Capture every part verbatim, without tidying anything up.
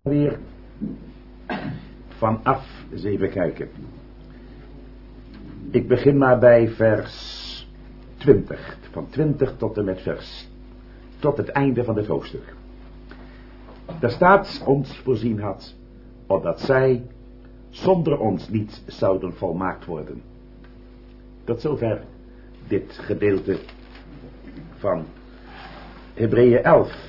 Weer vanaf eens even kijken. Ik begin maar bij vers twintig. Van twintig tot en met vers. Tot het einde van dit hoofdstuk. Daar staat ons voorzien had. Opdat zij zonder ons niet zouden volmaakt worden. Tot zover dit gedeelte van Hebreeën elf.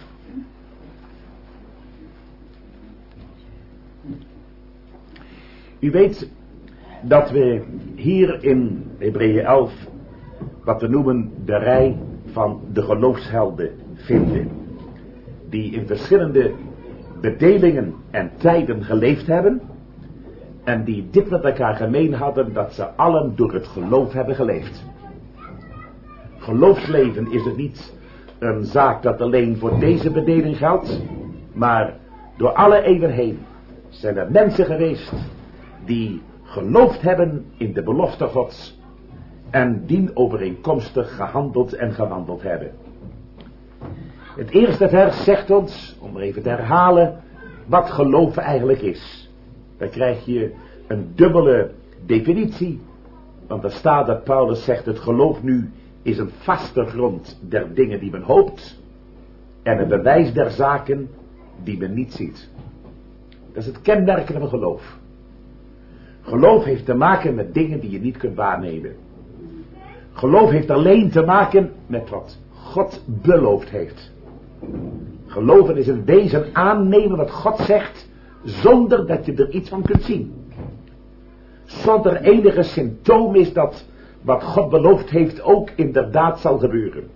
U weet dat we hier in Hebreeën elf wat we noemen de rij van de geloofshelden vinden. Die in verschillende bedelingen en tijden geleefd hebben. En die dit met elkaar gemeen hadden dat ze allen door het geloof hebben geleefd. Geloofsleven is het niet een zaak dat alleen voor deze bedeling geldt. Maar door alle eeuwen heen zijn er mensen geweest die geloofd hebben in de belofte Gods en dienovereenkomstig gehandeld en gewandeld hebben. Het eerste vers zegt ons, om even te herhalen, wat geloof eigenlijk is. Dan krijg je een dubbele definitie, want er staat dat Paulus zegt, het geloof nu is een vaste grond der dingen die men hoopt en een bewijs der zaken die men niet ziet. Dat is het kenmerken van geloof. Geloof heeft te maken met dingen die je niet kunt waarnemen. Geloof heeft alleen te maken met wat God beloofd heeft. Geloven is in wezen aannemen wat God zegt, zonder dat je er iets van kunt zien. Zonder enige symptoom is dat wat God beloofd heeft ook inderdaad zal gebeuren.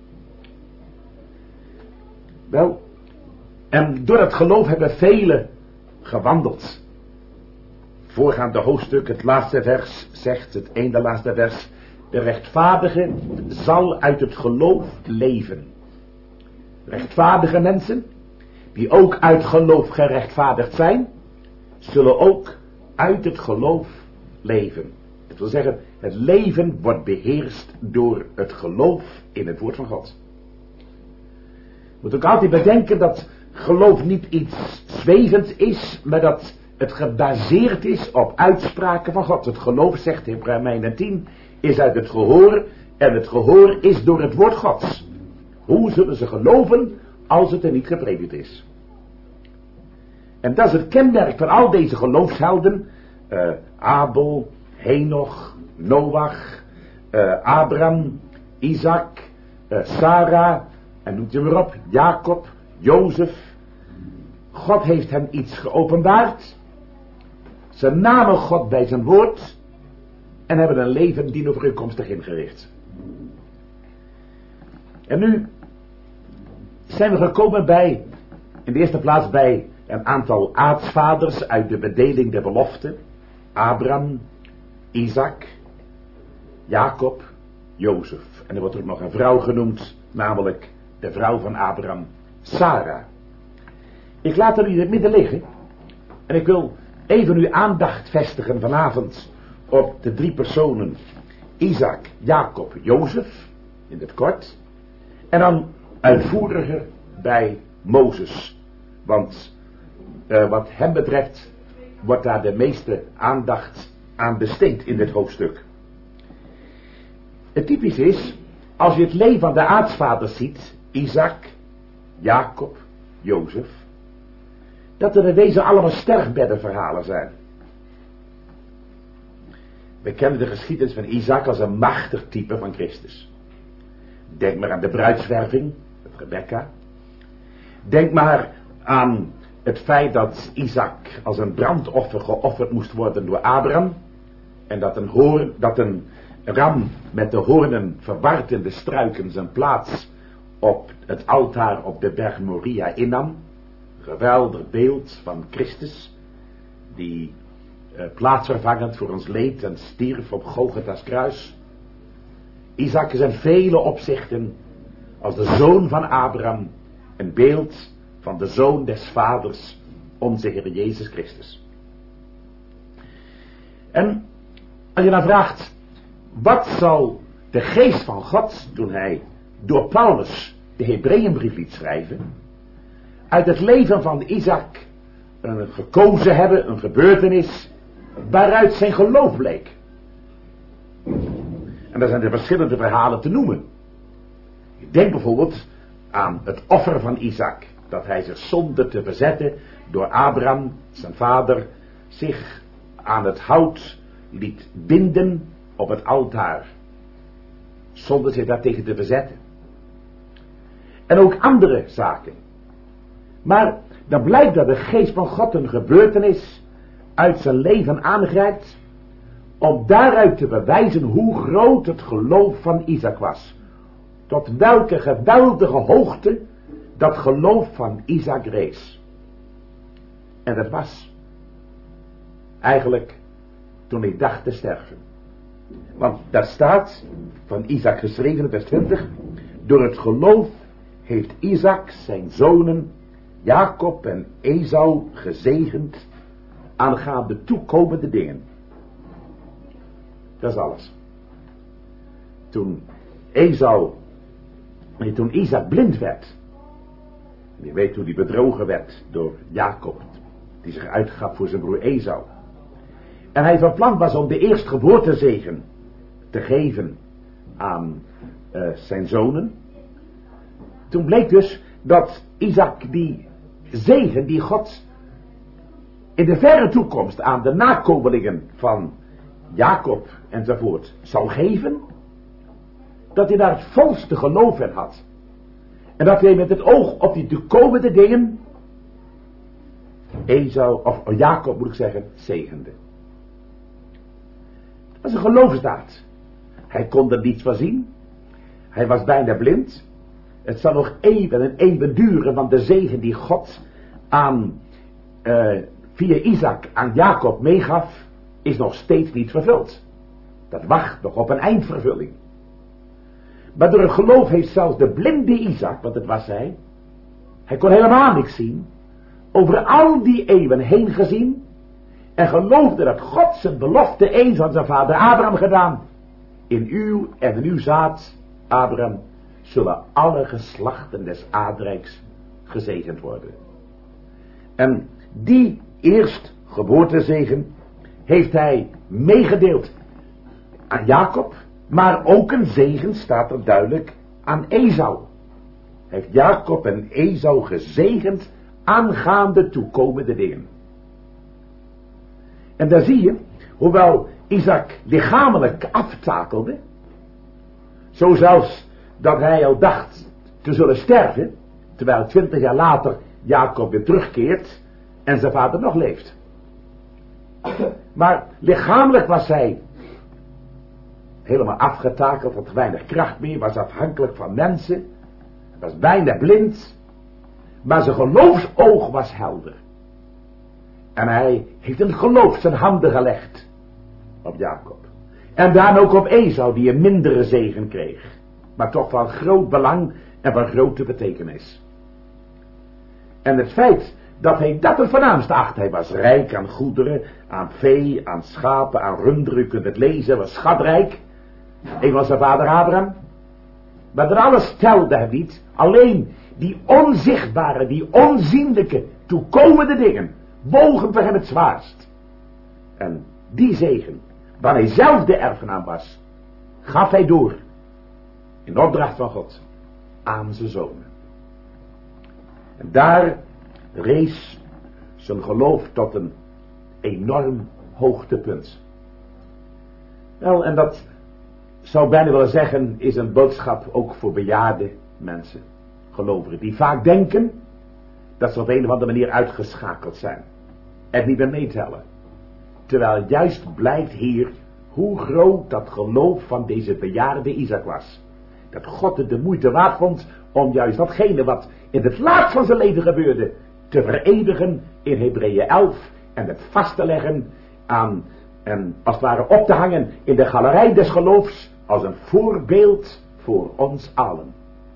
Wel, en door het geloof hebben velen gewandeld. Voorgaande hoofdstuk, het laatste vers, zegt het ene laatste vers, de rechtvaardige zal uit het geloof leven. Rechtvaardige mensen, die ook uit geloof gerechtvaardigd zijn, zullen ook uit het geloof leven. Dat wil zeggen, het leven wordt beheerst door het geloof in het woord van God. Je moet ook altijd bedenken dat geloof niet iets zwevends is, maar dat het gebaseerd is op uitspraken van God. Het geloof, zegt in Romeinen tien, is uit het gehoor en het gehoor is door het woord Gods. Hoe zullen ze geloven als het er niet gepredikt is? En dat is het kenmerk van al deze geloofshelden. Uh, Abel, Henoch, Noach, uh, Abraham, Isaac, uh, Sarah, en noemt je maar op, Jacob, Jozef. God heeft hem iets geopenbaard. Ze namen God bij zijn woord en hebben een leven dienovereenkomstig ingericht. En nu zijn we gekomen bij, in de eerste plaats bij een aantal aartsvaders uit de bedeling der belofte. Abraham, Isaac, Jacob, Jozef. En er wordt ook nog een vrouw genoemd, namelijk de vrouw van Abraham, Sarah. Ik laat er u in het midden liggen. En ik wil even uw aandacht vestigen vanavond op de drie personen. Isaac, Jacob, Jozef, in het kort. En dan uitvoeriger bij Mozes. Want uh, wat hem betreft wordt daar de meeste aandacht aan besteed in dit hoofdstuk. Het typisch is, als je het leven van de aartsvaders ziet, Isaac, Jacob, Jozef, dat er in wezen allemaal sterfbeddenverhalen zijn. We kennen de geschiedenis van Isaac als een machtig type van Christus. Denk maar aan de bruidswerving, Rebecca. Denk maar aan het feit dat Isaac als een brandoffer geofferd moest worden door Abraham. En dat een, hoorn, dat een ram met de hoornen verward in de struiken zijn plaats op het altaar op de berg Moria innam. Geweldig beeld van Christus, die uh, plaatsvervangend voor ons leed en stierf op Golgotha's kruis. Isaac is in vele opzichten als de zoon van Abraham een beeld van de zoon des vaders, onze Heer Jezus Christus. En als je dan vraagt, wat zal de geest van God, toen hij door Paulus de Hebreeënbrief liet schrijven, uit het leven van Isaac een gekozen hebben, een gebeurtenis, waaruit zijn geloof bleek. En daar zijn er verschillende verhalen te noemen. Ik denk bijvoorbeeld aan het offer van Isaac, dat hij zich zonder te verzetten door Abraham, zijn vader, zich aan het hout liet binden op het altaar, zonder zich daartegen te verzetten. En ook andere zaken. Maar dan blijkt dat de geest van God een gebeurtenis uit zijn leven aangrijpt, om daaruit te bewijzen hoe groot het geloof van Isaac was. Tot welke geweldige hoogte dat geloof van Isaac rees. En dat was eigenlijk toen hij dacht te sterven. Want daar staat van Isaac geschreven, vers twintig. Door het geloof heeft Isaac zijn zonen Jacob en Esau gezegend aangaande toekomende dingen. Dat is alles. Toen Esau, nee, toen Isaac blind werd, je weet hoe hij bedrogen werd door Jacob, die zich uitgaf voor zijn broer Esau. En hij van plan was om de eerstgeboortezegen te geven aan uh, zijn zonen. Toen bleek dus dat Isaac die zegen die God in de verre toekomst aan de nakomelingen van Jacob enzovoort zou geven, dat hij daar het volste geloof in had. En dat hij met het oog op die toekomende dingen Esau, of Jacob moet ik zeggen, zegende. Dat was een geloofsdaad. Hij kon er niets van zien. Hij was bijna blind. Het zal nog eeuwen en eeuwen duren, want de zegen die God aan uh, via Isaac aan Jacob meegaf, is nog steeds niet vervuld. Dat wacht nog op een eindvervulling. Maar door het geloof heeft zelfs de blinde Isaac, want het was hij, hij kon helemaal niks zien, over al die eeuwen heen gezien, en geloofde dat God zijn belofte eens aan zijn vader Abraham gedaan. In uw en in uw zaad, Abraham, zullen alle geslachten des aardrijks gezegend worden. En die eerstgeboortezegen heeft hij meegedeeld aan Jacob, maar ook een zegen staat er duidelijk aan Esau. Hij heeft Jacob en Esau gezegend aangaande toekomende dingen. En daar zie je, hoewel Isaac lichamelijk aftakelde, zo zelfs dat hij al dacht te zullen sterven, terwijl twintig jaar later Jacob weer terugkeert en zijn vader nog leeft. Maar lichamelijk was hij helemaal afgetakeld, had weinig kracht meer, was afhankelijk van mensen, was bijna blind, maar zijn geloofsoog was helder. En hij heeft in geloof zijn handen gelegd op Jacob. En dan ook op Esau, die een mindere zegen kreeg, maar toch van groot belang en van grote betekenis. En het feit dat hij dat het voornaamste achtte, hij was rijk aan goederen, aan vee, aan schapen, aan runderen, u kunt het lezen, was schatrijk, evenals zijn vader Abraham. Maar dat alles telde hem niet, alleen die onzichtbare, die onzienlijke, toekomende dingen, wogen voor hem het zwaarst. En die zegen, waar hij zelf de erfgenaam was, gaf hij door, in opdracht van God, aan zijn zonen. En daar rees zijn geloof tot een enorm hoogtepunt. Wel, en dat zou bijna willen zeggen, is een boodschap ook voor bejaarde mensen, gelovigen, die vaak denken dat ze op een of andere manier uitgeschakeld zijn en niet meer meetellen. Terwijl juist blijkt hier hoe groot dat geloof van deze bejaarde Isaac was. Dat God het de moeite waard vond om juist datgene wat in het laatst van zijn leven gebeurde te vereeuwigen in Hebreeën elf en het vast te leggen aan en als het ware op te hangen in de galerij des geloofs als een voorbeeld voor ons allen.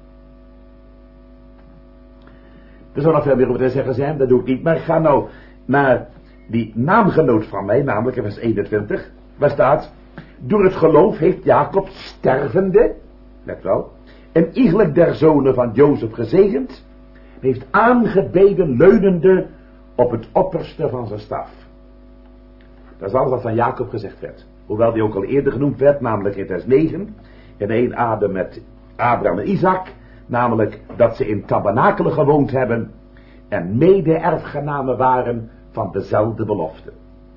Er zou nog veel meer over te zeggen zijn, dat doe ik niet, maar ik ga nou naar die naamgenoot van mij, namelijk in vers eenentwintig, waar staat: door het geloof heeft Jacob stervende, let wel, en iegelijk der zonen van Jozef gezegend, heeft aangebeden leunende op het opperste van zijn staf. Dat is alles wat van Jacob gezegd werd. Hoewel die ook al eerder genoemd werd, namelijk in vers negen. In één adem met Abraham en Isaac. Namelijk dat ze in tabernakelen gewoond hebben. En mede-erfgenamen waren van dezelfde belofte.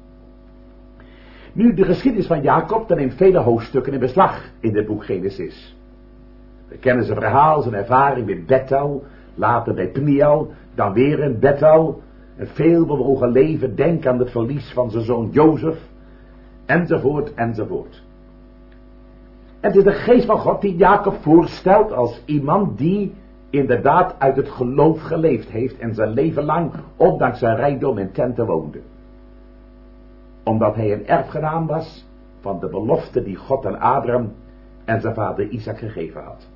Nu, de geschiedenis van Jacob, dan neemt vele hoofdstukken in beslag in het boek Genesis. We kennen zijn verhaal, zijn ervaring met Bethel, later bij Peniel, dan weer in Bethel. Een veelbewogen leven, denk aan het verlies van zijn zoon Jozef, enzovoort, enzovoort. En het is de geest van God die Jacob voorstelt als iemand die inderdaad uit het geloof geleefd heeft en zijn leven lang, ondanks zijn rijkdom, in tenten woonde. Omdat hij een erfgenaam was van de belofte die God aan Abraham en zijn vader Isaac gegeven had.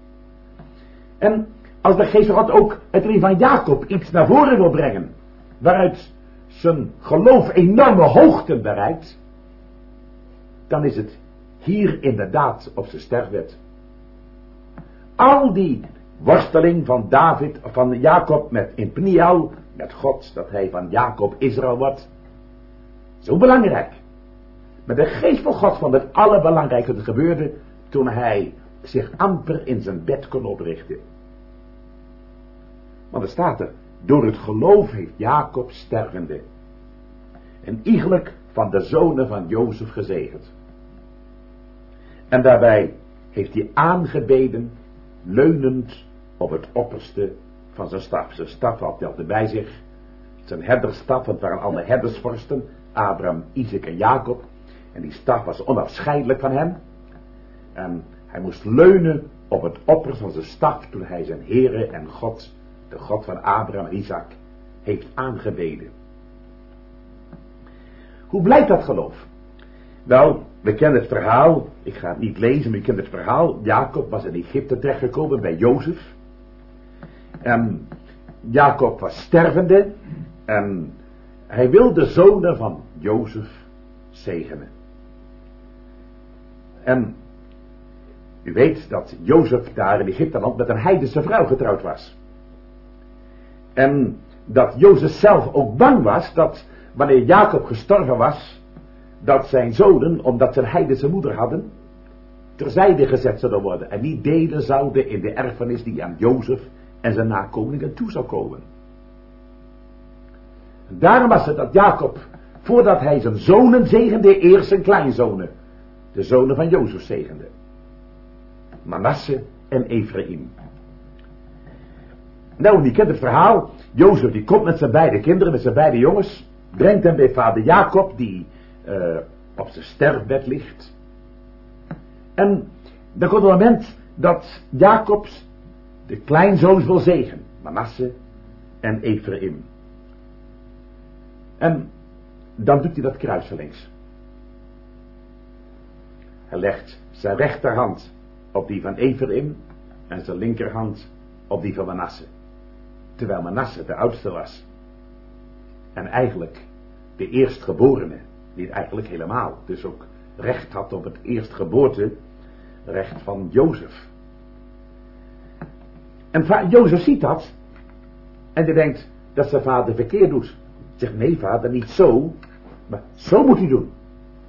En als de geest van God ook het leven van Jacob iets naar voren wil brengen, waaruit zijn geloof enorme hoogten bereikt, dan is het hier inderdaad op zijn sterfbed. Al die worsteling van David, van Jacob met in Peniel, met God, dat hij van Jacob Israël wordt, zo belangrijk. Maar de geest van God vond het allerbelangrijkste dat gebeurde toen hij zich amper in zijn bed kon oprichten. Want er staat er, door het geloof heeft Jacob stervende en iegelijk van de zonen van Jozef gezegend. En daarbij heeft hij aangebeden, leunend op het opperste van zijn staf. Zijn staf had hij altijd bij zich, zijn herdersstaf, het waren alle herdersvorsten, Abraham, Isaac en Jacob. En die staf was onafscheidelijk van hem. En hij moest leunen op het opperste van zijn staf toen hij zijn Heere en God, de God van Abraham en Isaac, heeft aangebeden. Hoe blijkt dat geloof? Wel, we kennen het verhaal, ik ga het niet lezen, maar je kent het verhaal. Jacob was in Egypte terechtgekomen bij Jozef. En Jacob was stervende en hij wil de zonen van Jozef zegenen. En u weet dat Jozef daar in Egypteland met een heidense vrouw getrouwd was. En dat Jozef zelf ook bang was dat wanneer Jacob gestorven was, dat zijn zonen, omdat ze een heidense moeder hadden, terzijde gezet zouden worden en niet delen zouden in de erfenis die aan Jozef en zijn nakomelingen toe zou komen. Daarom was het dat Jacob, voordat hij zijn zonen zegende, eerst zijn kleinzonen, de zonen van Jozef, zegende. Manasse en Ephraim. Nou, die kent het verhaal. Jozef die komt met zijn beide kinderen, met zijn beide jongens, brengt hem bij vader Jacob, die uh, op zijn sterfbed ligt. En dan komt het moment dat Jacob de kleinzoons wil zegen, Manasse en Ephraim. En dan doet hij dat kruisverlengs. Hij legt zijn rechterhand op die van Ephraim en zijn linkerhand op die van Manasse. Terwijl Manasse de oudste was. En eigenlijk de eerstgeborene, niet eigenlijk helemaal, dus ook recht had op het eerstgeboorte, recht van Jozef. En Jozef ziet dat en die denkt dat zijn vader verkeerd doet. Hij zegt, nee vader, niet zo, maar zo moet hij doen.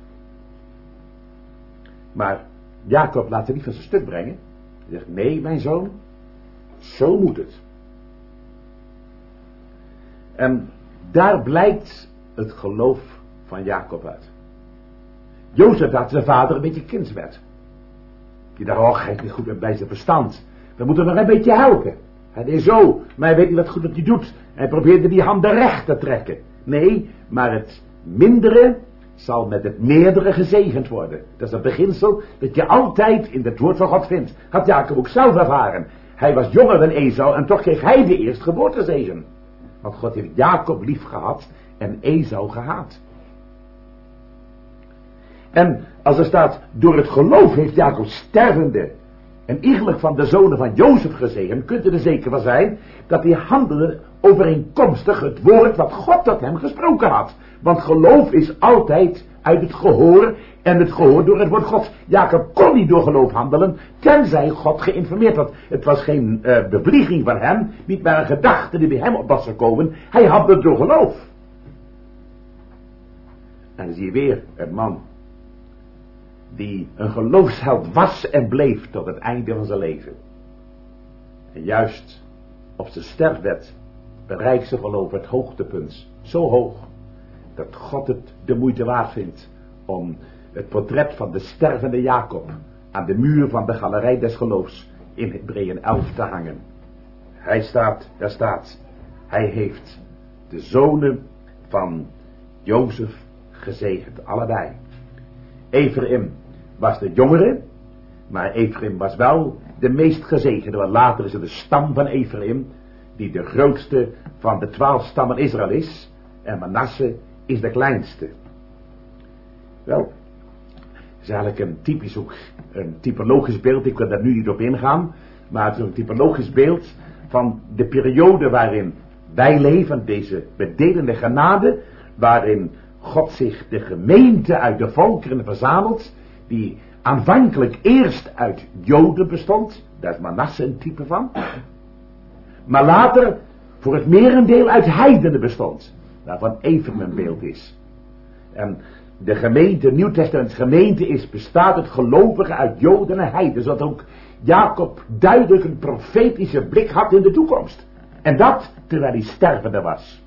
Maar Jacob laat hem niet van zijn stuk brengen. Hij zegt, nee mijn zoon, zo moet het. En daar blijkt het geloof van Jacob uit. Jozef had zijn vader een beetje kind werd. Die dacht, oh, hij is niet goed bij zijn verstand. We moeten hem nog een beetje helpen. Hij deed zo, maar hij weet niet wat goed dat hij doet. Hij probeerde die handen recht te trekken. Nee, maar het mindere zal met het meerdere gezegend worden. Dat is het beginsel dat je altijd in het woord van God vindt. Had Jacob ook zelf ervaren. Hij was jonger dan Esau en toch kreeg hij de eerstgeboortezegen. Want God heeft Jacob lief gehad en Esau gehaat. En als er staat, door het geloof heeft Jacob stervende en iegelijk van de zonen van Jozef gezegend, kunt u er zeker van zijn dat hij handelde overeenkomstig het woord wat God tot hem gesproken had. Want geloof is altijd uit het gehoor en het gehoor door het woord Gods. Jacob kon niet door geloof handelen, tenzij God geïnformeerd had. Het was geen uh, bevlieging van hem, niet maar een gedachte die bij hem op was gekomen. Hij had het door geloof. En dan zie je weer een man die een geloofsheld was en bleef tot het einde van zijn leven. En juist op zijn sterfbed bereikt zijn geloof het hoogtepunt. Zo hoog dat God het de moeite waard vindt om het portret van de stervende Jacob aan de muur van de galerij des geloofs in Hebreeën elf te hangen. Hij staat, daar staat, hij heeft de zonen van Jozef gezegend, allebei. Ephraim was de jongere, maar Ephraim was wel de meest gezegende, want later is het de stam van Ephraim die de grootste van de twaalf stammen Israël is, en Manasse is de kleinste. Wel, het is eigenlijk een typisch ook, een typologisch beeld, ik kan daar nu niet op ingaan, maar het is een typologisch beeld van de periode waarin wij leven, deze bedelende genade, waarin God zich de gemeente uit de volkeren verzamelt, die aanvankelijk eerst uit Joden bestond, daar is Manasse een type van, maar later voor het merendeel uit heidenen bestond, waarvan Ephraim een beeld is. En de gemeente, Nieuw Testaments gemeente is, bestaat uit gelovigen uit Joden en heidenen, zodat ook Jacob duidelijk een profetische blik had in de toekomst. En dat terwijl hij stervende was.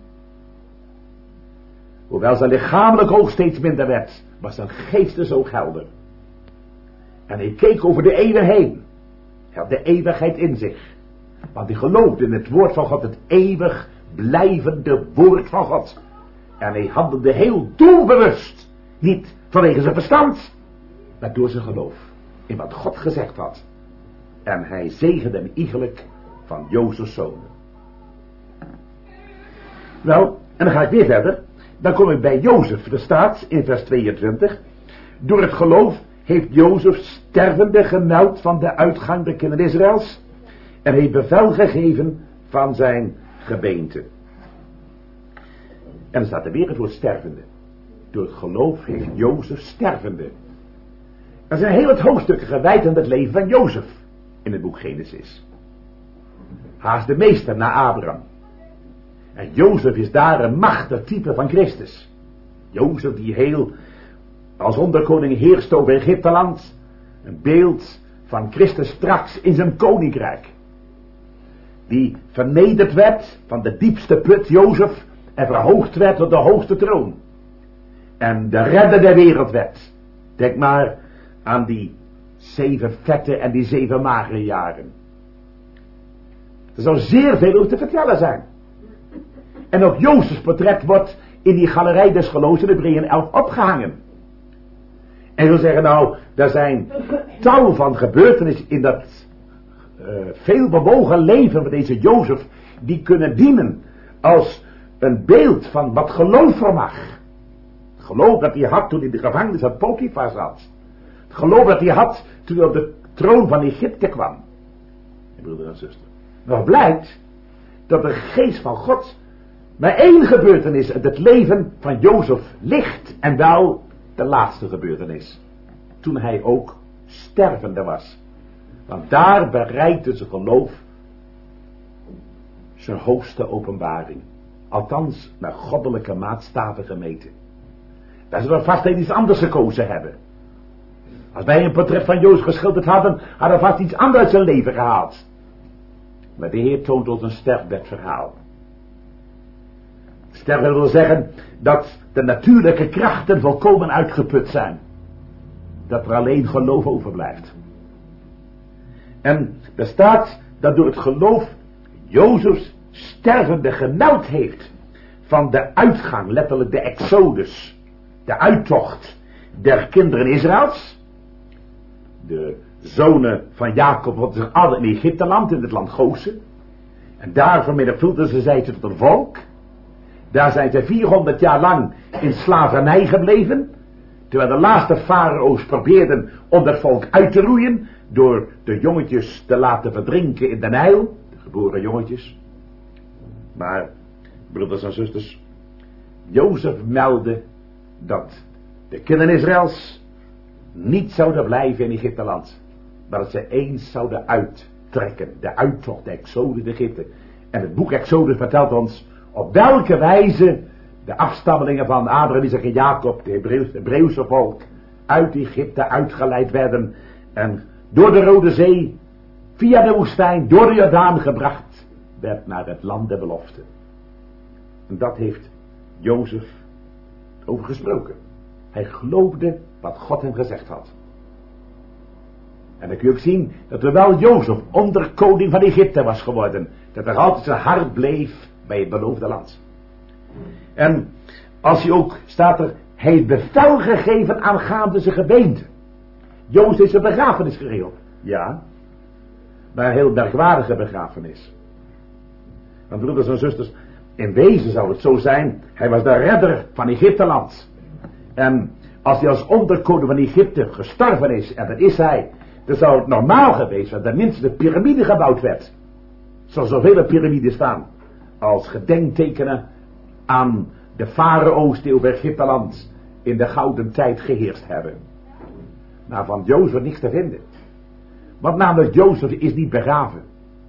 Hoewel zijn lichamelijk oog steeds minder werd, was zijn geest zo helder. En hij keek over de eeuwen heen. Hij had de eeuwigheid in zich. Want hij geloofde in het woord van God, het eeuwig blijvende woord van God. En hij handelde heel doelbewust. Niet vanwege zijn verstand, maar door zijn geloof. In wat God gezegd had. En hij zegende hem iegelijk van Jozefs zonen. Nou, en dan ga ik weer verder. Dan kom ik bij Jozef. Er staat in vers tweeëntwintig. Door het geloof heeft Jozef stervende gemeld van de uitgang der kinderen Israëls. En heeft bevel gegeven van zijn gebeente. En dan staat er weer het woord stervende. Door het geloof heeft Jozef stervende. Er zijn heel wat hoofdstukken gewijd aan het leven van Jozef in het boek Genesis. Haast de meester na Abraham. En Jozef is daar een machtig type van Christus. Jozef die heel als onderkoning heerst over Egypteland. Een beeld van Christus straks in zijn koninkrijk. Die vernederd werd van de diepste put, Jozef, en verhoogd werd tot de hoogste troon. En de redder der wereld werd. Denk maar aan die zeven vette en die zeven magere jaren. Er zou zeer veel over te vertellen zijn. En ook Jozefs portret wordt in die galerij des geloofs in Hebreeën elf opgehangen. En je wil zeggen, nou, daar zijn tal van gebeurtenissen in dat uh, veel bewogen leven van deze Jozef, die kunnen dienen als een beeld van wat geloof vermag. Het geloof dat hij had toen hij in de gevangenis van Potifar zat. Het geloof dat hij had toen hij op de troon van Egypte kwam. En broeder en zuster. Nog blijkt dat de geest van God maar één gebeurtenis uit het leven van Jozef ligt, en wel de laatste gebeurtenis. Toen hij ook stervende was. Want daar bereikte zijn geloof zijn hoogste openbaring. Althans, naar goddelijke maatstaven gemeten. Wij zullen vast iets anders gekozen hebben. Als wij een portret van Jozef geschilderd hadden, hadden we vast iets anders uit zijn leven gehaald. Maar de Heer toont ons een sterfbedverhaal. Sterven wil zeggen dat de natuurlijke krachten volkomen uitgeput zijn. Dat er alleen geloof overblijft. En er staat dat door het geloof Jozef stervende gemeld heeft van de uitgang, letterlijk de exodus, de uittocht der kinderen Israëls. De zonen van Jacob hadden zich allen in Egypteland, in het land Gozen. En daar vermenigvuldigden ze zij tot een volk. Daar zijn ze vierhonderd jaar lang in slavernij gebleven. Terwijl de laatste farao's probeerden om dat volk uit te roeien. door de jongetjes te laten verdrinken in de Nijl, de geboren jongetjes. Maar, broeders en zusters, Jozef meldde dat de kinderen Israëls niet zouden blijven in Egypteland, maar dat ze eens zouden uittrekken, de uittocht, de Exode in Egypte. En het boek Exode vertelt ons op welke wijze de afstammelingen van Abraham, Isaac en Jacob, de Hebreeuwse, Hebreeuwse volk, uit Egypte uitgeleid werden en door de Rode Zee, via de woestijn, door de Jordaan gebracht werd naar het land der belofte. En dat heeft Jozef over gesproken. Hij geloofde wat God hem gezegd had. En dan kun je ook zien dat terwijl Jozef onderkoning van Egypte was geworden, dat er altijd zijn hart bleef bij het beloofde land. En als hij ook, staat er, hij heeft bevel gegeven aangaande zijn gebeente. Jozef is een begrafenis geregeld. Ja, maar een heel merkwaardige begrafenis. Want broeders en zusters, in wezen zou het zo zijn, hij was de redder van Egypteland. En als hij als onderkoning van Egypte gestorven is, en dat is hij, dan zou het normaal geweest zijn dat minstens de piramide gebouwd werd. Zoals zoveel piramides staan, als gedenktekenen aan de farao's die over Egypteland in de gouden tijd geheerst hebben. Maar van Jozef niks te vinden. Want namelijk Jozef is niet begraven.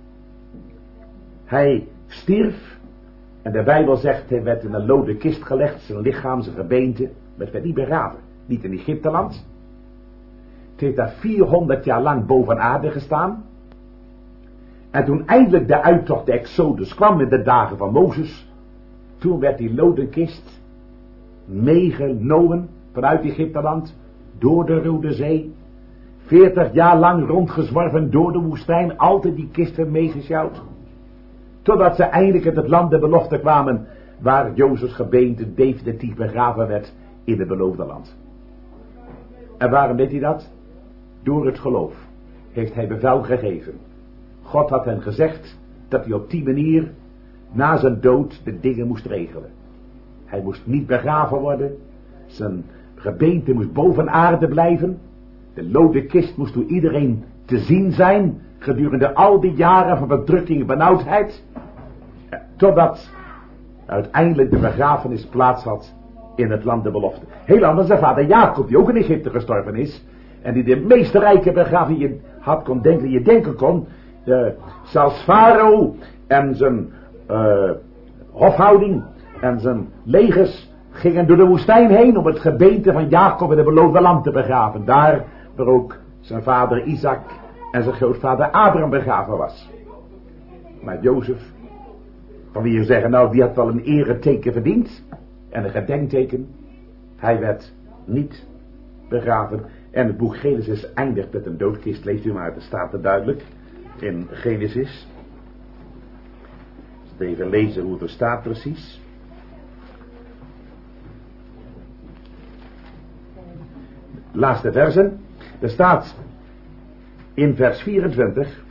Hij stierf en de Bijbel zegt hij werd in een loden kist gelegd, zijn lichaam, zijn gebeente, maar het werd niet begraven. Niet in Egypteland. Het heeft daar vierhonderd jaar lang boven aarde gestaan. En toen eindelijk de uittocht, de Exodus, kwam in de dagen van Mozes, toen werd die loden kist meegenomen vanuit Egypteland door de Rode Zee. Veertig jaar lang rondgezworven door de woestijn, altijd die kisten meegesjouwd. Totdat ze eindelijk in het land der belofte kwamen, waar Jozefs gebeente definitief begraven werd in het beloofde land. En waarom deed hij dat? Door het geloof heeft hij bevel gegeven. God had hem gezegd dat hij op die manier na zijn dood de dingen moest regelen. Hij moest niet begraven worden. Zijn gebeente moest boven aarde blijven. De loden kist moest door iedereen te zien zijn gedurende al die jaren van verdrukking en benauwdheid. Totdat uiteindelijk de begrafenis plaats had in het land der belofte. Heel anders dan vader Jacob, die ook in Egypte gestorven is. En die de meest rijke begrafenis je had kon denken, je denken kon. De, zelfs Farao en zijn uh, hofhouding en zijn legers gingen door de woestijn heen om het gebeente van Jacob in het beloofde land te begraven. Daar waar ook zijn vader Isaac en zijn grootvader Abraham begraven was. Maar Jozef, van wie je zeggen, nou die had wel een ereteken verdiend en een gedenkteken. Hij werd niet begraven. En het boek Genesis eindigt met een doodkist, leest u maar, het staat er duidelijk in Genesis. Even lezen hoe het er staat precies. Laatste versen. Er staat in vers vierentwintig.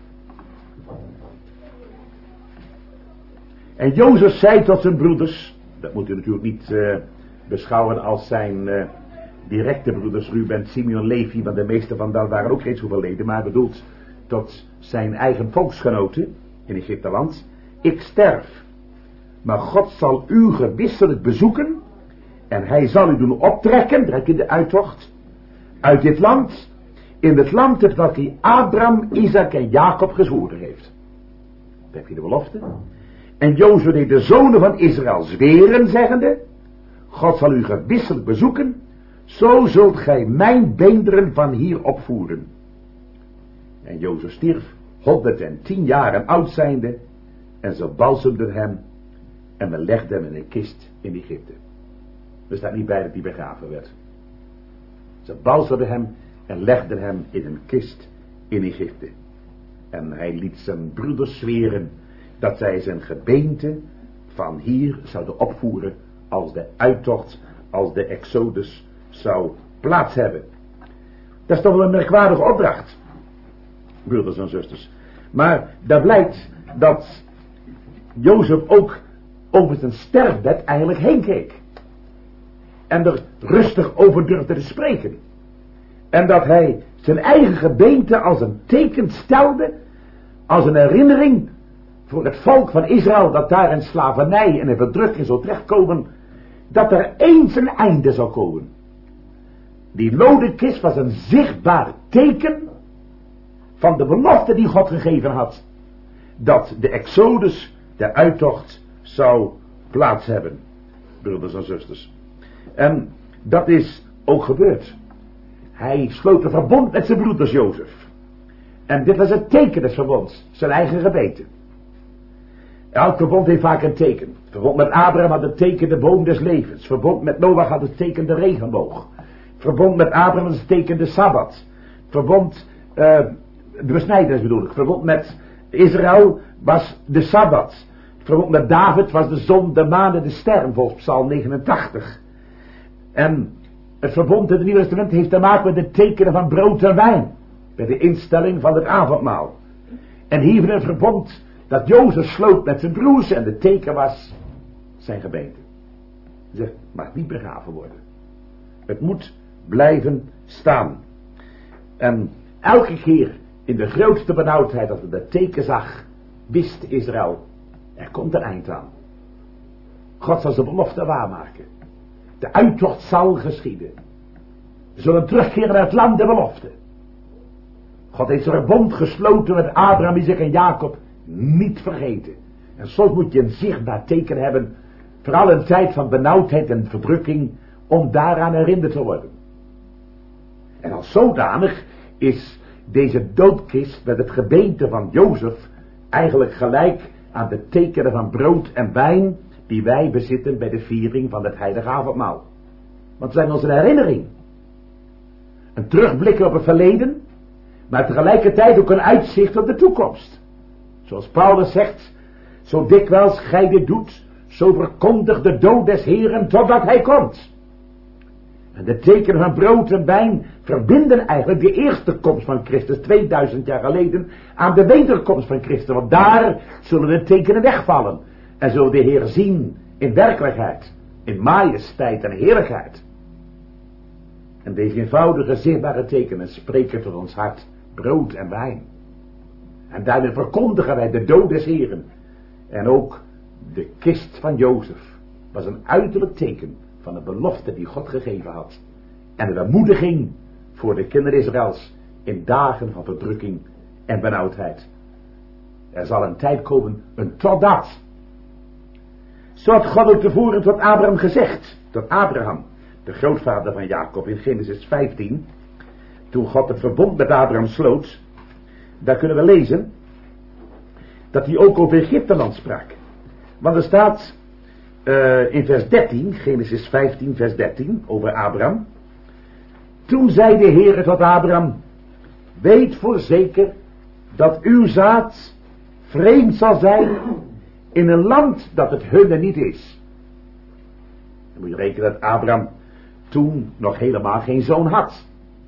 En Jozef zei tot zijn broeders, dat moet u natuurlijk niet uh, beschouwen als zijn uh, directe broeders Ruben, Simeon, Levi, want de meeste van dat waren ook reeds overleden, maar bedoeld tot zijn eigen volksgenoten in Egypteland. Ik sterf, maar God zal u gewisselijk bezoeken en hij zal u doen optrekken, trek in de uittocht, uit dit land, in het land het welk hij Abraham, Isaac en Jacob gezworen heeft. Dat heb je de belofte. En Jozef deed de zonen van Israël zweren, zeggende, God zal u gewisselijk bezoeken, zo zult gij mijn beenderen van hier opvoeren. En Jozef stierf, honderdtien jaren oud zijnde, en ze balsemden hem, en men legde hem in een kist in Egypte. Er staat niet bij dat hij begraven werd. Ze balsemden hem, en legden hem in een kist in Egypte. En hij liet zijn broeders zweren, dat zij zijn gebeente van hier zouden opvoeren, als de uittocht, als de Exodus zou plaats hebben. Dat is toch wel een merkwaardige opdracht, broeders en zusters. Maar daar blijkt dat Jozef ook over zijn sterfbed eigenlijk heen keek. En er rustig over durfde te spreken. En dat hij zijn eigen gebeente als een teken stelde, als een herinnering voor het volk van Israël dat daar in slavernij en in verdrukking zou terechtkomen, dat er eens een einde zou komen. Die loden kist was een zichtbaar teken van de belofte die God gegeven had, dat de exodus, de uittocht, zou plaats hebben, broeders en zusters. En dat is ook gebeurd. Hij sloot een verbond met zijn broeders Jozef. En dit was het teken des verbonds, zijn eigen gebeten. Elk verbond heeft vaak een teken. Het verbond met Abraham had het teken de boom des levens. Het verbond met Noach had het teken de regenboog. Het verbond met Abraham had het teken de Sabbat. Het verbond, uh, de besnijdenis bedoel ik. Het verbond met Israël was de Sabbat. Het verbond met David was de zon, de maan en de sterren, volgens Psalm negenentachtig. En het verbond in het Nieuwe Testament heeft te maken met de tekenen van brood en wijn. Bij de instelling van het avondmaal. En hier een verbond dat Jozef sloot met zijn broers en de teken was zijn gebeente. Zeg, het mag niet begraven worden. Het moet blijven staan. En elke keer in de grootste benauwdheid dat hij dat teken zag, wist Israël, er komt een eind aan. God zal zijn belofte waarmaken. De uittocht zal geschieden. We zullen terugkeren naar het land der belofte. God heeft zijn verbond gesloten met Abraham, Isaac en Jacob. Niet vergeten. En soms moet je een zichtbaar teken hebben, vooral in tijd van benauwdheid en verdrukking, om daaraan herinnerd te worden. En als zodanig is deze doodkist met het gebeente van Jozef eigenlijk gelijk aan de tekenen van brood en wijn die wij bezitten bij de viering van het heilige avondmaal. Want het zijn onze herinnering. Een terugblik op het verleden, maar tegelijkertijd ook een uitzicht op de toekomst. Zoals Paulus zegt, zo dikwijls gij dit doet, zo verkondigt de dood des Heeren totdat hij komt. En de tekenen van brood en wijn verbinden eigenlijk de eerste komst van Christus tweeduizend jaar geleden aan de wederkomst van Christus. Want daar zullen de tekenen wegvallen en zullen de Heer zien in werkelijkheid, in majesteit en heerlijkheid. En deze eenvoudige zichtbare tekenen spreken tot ons hart brood en wijn. En daarmee verkondigen wij de dood des Heren. En ook de kist van Jozef was een uiterlijk teken van de belofte die God gegeven had. En de bemoediging voor de kinderen Israëls in dagen van verdrukking en benauwdheid. Er zal een tijd komen, een totdat. Zo had God ook tevoren tot Abraham gezegd. Tot Abraham, de grootvader van Jacob in Genesis vijftien. Toen God het verbond met Abraham sloot. Daar kunnen we lezen dat hij ook over Egypteland sprak. Want er staat uh, in vers dertien, Genesis vijftien vers dertien, over Abraham. Toen zei de Heere tot Abraham, weet voorzeker dat uw zaad vreemd zal zijn in een land dat het hunne niet is. Dan moet je rekenen dat Abraham toen nog helemaal geen zoon had.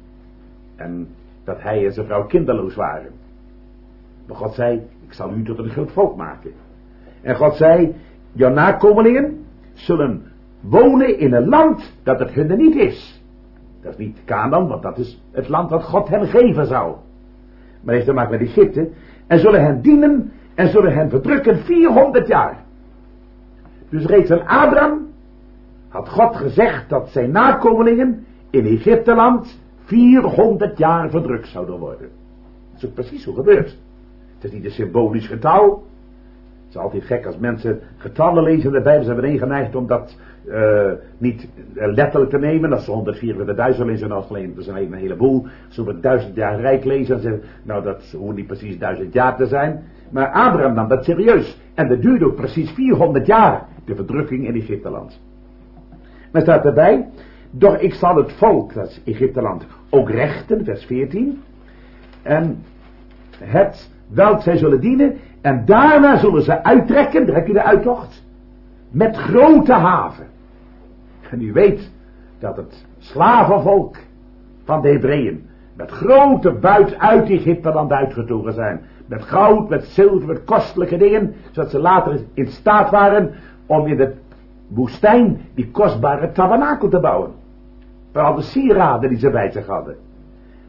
En dat hij en zijn vrouw kinderloos waren. Maar God zei, ik zal u tot een groot volk maken. En God zei, jouw nakomelingen zullen wonen in een land dat het hunne niet is. Dat is niet Canaan, want dat is het land dat God hen geven zou. Maar heeft te maken met Egypte. En zullen hen dienen en zullen hen verdrukken vierhonderd jaar. Dus reeds aan Abraham had God gezegd dat zijn nakomelingen in Egypteland vierhonderd jaar verdrukt zouden worden. Dat is ook precies zo gebeurd. Het is niet een symbolisch getal. Het is altijd gek als mensen getallen lezen in de Bijbel. Ze hebben één geneigd om dat uh, niet letterlijk te nemen. Als ze honderdvierentwintigduizend lezen, dan alleen, dat is een heleboel. Als ze het duizend jaar rijk lezen, dan zeggen nou dat hoeft niet precies duizend jaar te zijn. Maar Abraham nam dat serieus. En dat duurde ook precies vierhonderd jaar, de verdrukking in Egypteland. Maar staat erbij, doch ik zal het volk, dat is Egypteland, ook rechten, vers veertien. En het welk zij zullen dienen. En daarna zullen ze uittrekken, daar heb je de uittocht, met grote haven. En u weet dat het slavenvolk van de Hebreeën met grote buit uit Egypteland uitgetogen zijn. Met goud, met zilver, met kostelijke dingen, zodat ze later in staat waren om in de woestijn die kostbare tabernakel te bouwen. Vooral de sieraden die ze bij zich hadden.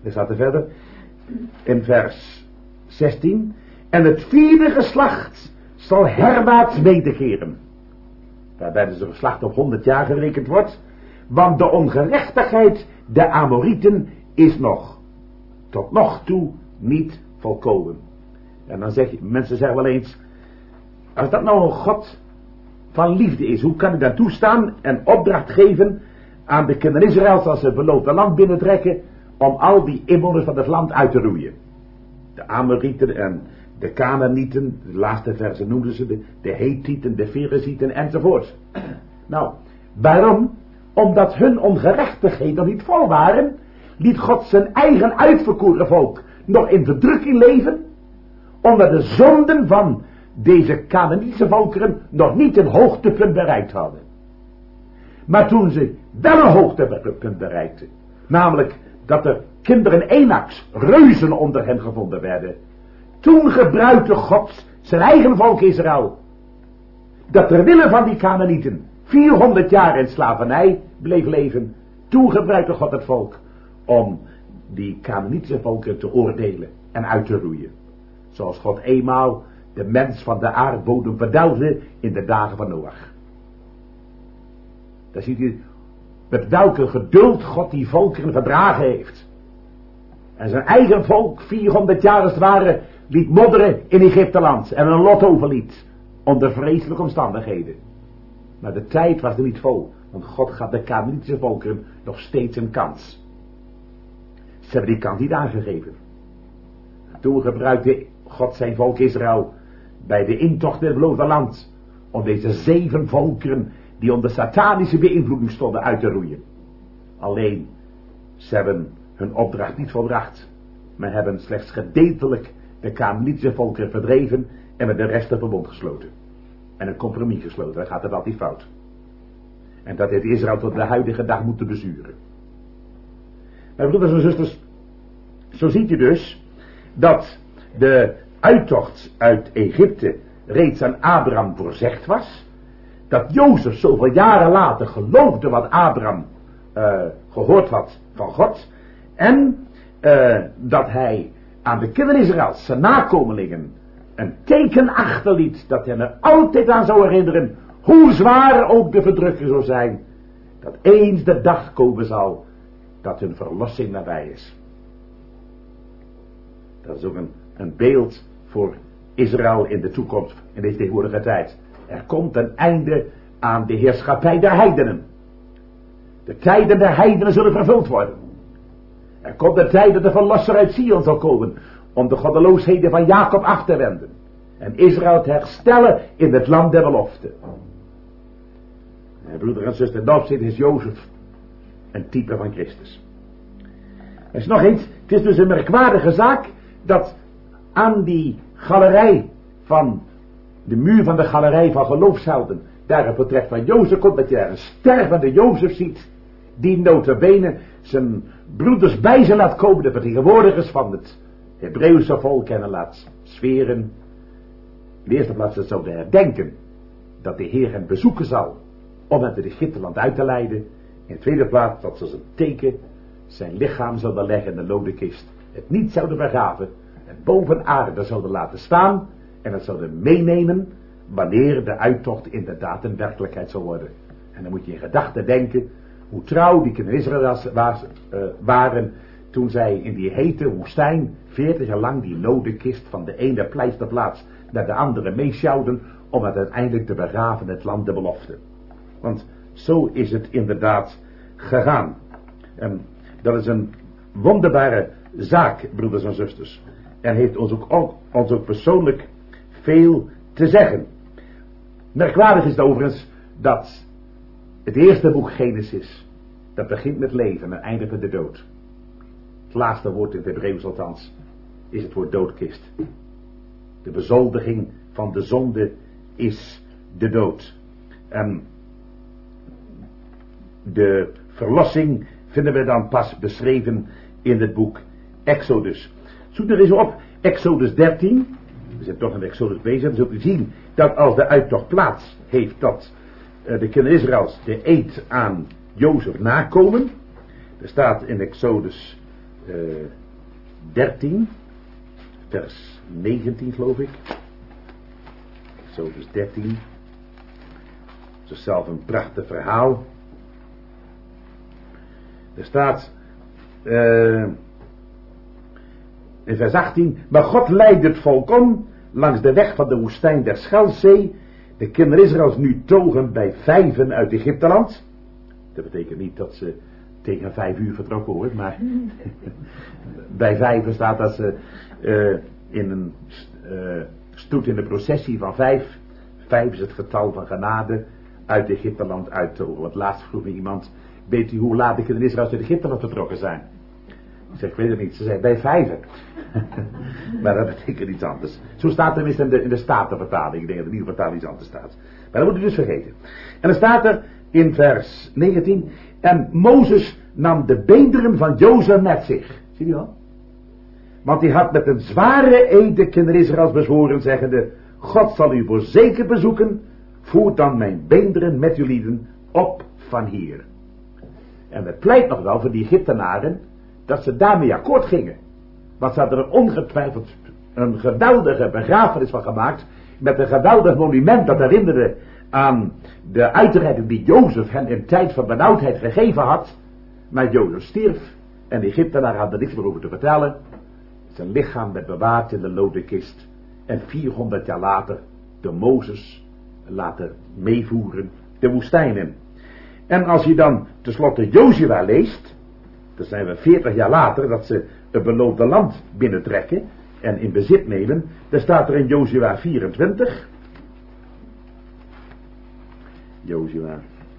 Er staat er verder in vers zestien. En het vierde geslacht zal herwaarts wederkeren. Waarbij dus een geslacht op honderd jaar gerekend wordt. Want de ongerechtigheid der Amorieten is nog tot nog toe niet volkomen. En dan zeg je, mensen zeggen wel eens, als dat nou een God van liefde is, hoe kan hij dan toestaan en opdracht geven aan de kinderen Israëls als ze het beloofde land binnentrekken, om al die inwoners van het land uit te roeien? De Amorieten en de Kanaanieten, de laatste versen noemden ze de, de Hethieten, de Ferezieten enzovoort. Nou, waarom? Omdat hun ongerechtigheid nog niet vol waren, liet God zijn eigen uitverkoren volk nog in verdrukking leven, omdat de zonden van deze Kanaanitische volkeren nog niet een hoogtepunt bereikt hadden. Maar toen ze wel een hoogtepunt bereikten, namelijk dat er kinderen Enaks, reuzen onder hen gevonden werden, toen gebruikte God zijn eigen volk Israël, dat ter wille van die Kanaanieten vierhonderd jaar in slavernij bleef leven. Toen gebruikte God het volk om die Kanaanitische volken te oordelen en uit te roeien. Zoals God eenmaal de mens van de aardbodem verduilde in de dagen van Noach. Daar ziet u met welke geduld God die volkeren verdragen heeft. En zijn eigen volk vierhonderd jaar als het ware liet modderen in Egypteland en een lot overliet. Onder vreselijke omstandigheden. Maar de tijd was er niet vol. Want God gaf de Kanaanitische volkeren nog steeds een kans. Ze hebben die kans niet aangegeven. Toen gebruikte God zijn volk Israël bij de intocht in het beloofde land om deze zeven volkeren die onder satanische beïnvloeding stonden uit te roeien. Alleen, ze hebben hun opdracht niet volbracht, maar hebben slechts gedeeltelijk de Kanaanitische volkeren verdreven en met de rest een verbond gesloten. En een compromis gesloten, dan gaat het altijd fout. En dat heeft Israël tot de huidige dag moeten bezuren. Mijn broeders en zusters, zo ziet u dus dat de uittocht uit Egypte reeds aan Abraham voorzegd was. Dat Jozef zoveel jaren later geloofde wat Abraham uh, gehoord had van God. En uh, dat hij aan de kinderen Israëls, zijn nakomelingen, een teken achterliet dat hen er altijd aan zou herinneren, hoe zwaar ook de verdrukking zou zijn, dat eens de dag komen zal dat hun verlossing nabij is. Dat is ook een, een beeld voor Israël in de toekomst, in deze tegenwoordige tijd. Er komt een einde aan de heerschappij der heidenen. De tijden der heidenen zullen vervuld worden. Er komt een tijd dat de verlosser uit Sion zal komen, om de goddeloosheden van Jacob af te wenden. En Israël te herstellen in het land der belofte. En broeder en zuster, dat is Jozef een type van Christus. Er is nog iets, het is dus een merkwaardige zaak dat aan die galerij van, de muur van de galerij van geloofshelden, daar het portret van Jozef komt, dat je daar een stervende Jozef ziet, die nota bene zijn broeders bij ze laat komen, de vertegenwoordigers van het Hebreeuwse volk, en laat zweren, in de eerste plaats dat zouden herdenken, dat de Heer hen bezoeken zal, om hem het Egypteland uit te leiden. In de tweede plaats dat ze als een teken zijn lichaam zouden leggen in de loden kist, het niet zouden begraven, het boven aarde zouden laten staan, en het zouden meenemen, wanneer de uittocht inderdaad een werkelijkheid zal worden. En dan moet je in gedachten denken, hoe trouw die kinderen Israëls waren, toen zij in die hete woestijn, veertig jaar lang die loden kist van de ene pleisterplaats naar de andere meesjouwden, om het uiteindelijk te begraven in het land de belofte. Want zo is het inderdaad gegaan. En dat is een wonderbare zaak, broeders en zusters. En heeft ons ook, ook, ons ook persoonlijk veel te zeggen. Merkwaardig is het overigens dat het eerste boek Genesis, dat begint met leven en eindigt met de dood. Het laatste woord in het Hebreeuws althans is het woord doodkist. De bezoldiging van de zonde is de dood. En de verlossing vinden we dan pas beschreven in het boek Exodus. Zoek er eens op, Exodus dertien. We zijn toch in Exodus bezig. Dan zult u zien dat als de uittocht plaats heeft, dat uh, de kinderen Israëls de eed aan Jozef nakomen. Er staat in Exodus uh, dertien, vers negentien geloof ik. Zo dus dertien. Het is zelf een prachtig verhaal. Er staat uh, in vers achttien. Maar God leidde het volk om langs de weg van de woestijn der Schelzee. De kinderen Israëls nu togen bij vijven uit Egypteland. Dat betekent niet dat ze tegen vijf uur vertrokken hoor, maar bij vijven staat dat ze uh, in een uh, stoet in de processie van vijf. Vijf is het getal van genade uit Egypteland uittogen. Want laatst vroeg me iemand, weet u hoe laat de kinderen Israëls uit Egypteland vertrokken zijn? Ik zeg, ik weet het niet. Ze zei bij vijven. Maar dat betekent iets anders. Zo staat er tenminste in de, in de Statenvertaling. Ik denk dat de nieuwe vertaling iets anders staat. Maar dat moet u dus vergeten. En dan staat er in vers negentien. En Mozes nam de beenderen van Jozef met zich. Zie je wel? Want hij had met een zware eed de kinderen Israëls bezworen, zeggende, God zal u voorzeker bezoeken, voert dan mijn beenderen met jullie op van hier. En het pleit nog wel voor die Egyptenaren dat ze daarmee akkoord gingen. Want ze hadden er ongetwijfeld een geweldige begrafenis van gemaakt, met een geweldig monument dat herinnerde aan de uitredding die Jozef hen in tijd van benauwdheid gegeven had. Maar Jozef stierf en de Egyptenaren hadden niks meer over te vertellen. Zijn lichaam werd bewaard in de loden kist. En vierhonderd jaar later de Mozes laten meevoeren de woestijn in. En als je dan tenslotte Jozua leest, dan zijn we veertig jaar later dat ze het beloofde land binnentrekken en in bezit nemen. Dan staat er in Jozua vierentwintig. Jozua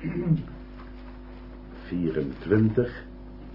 vierentwintig.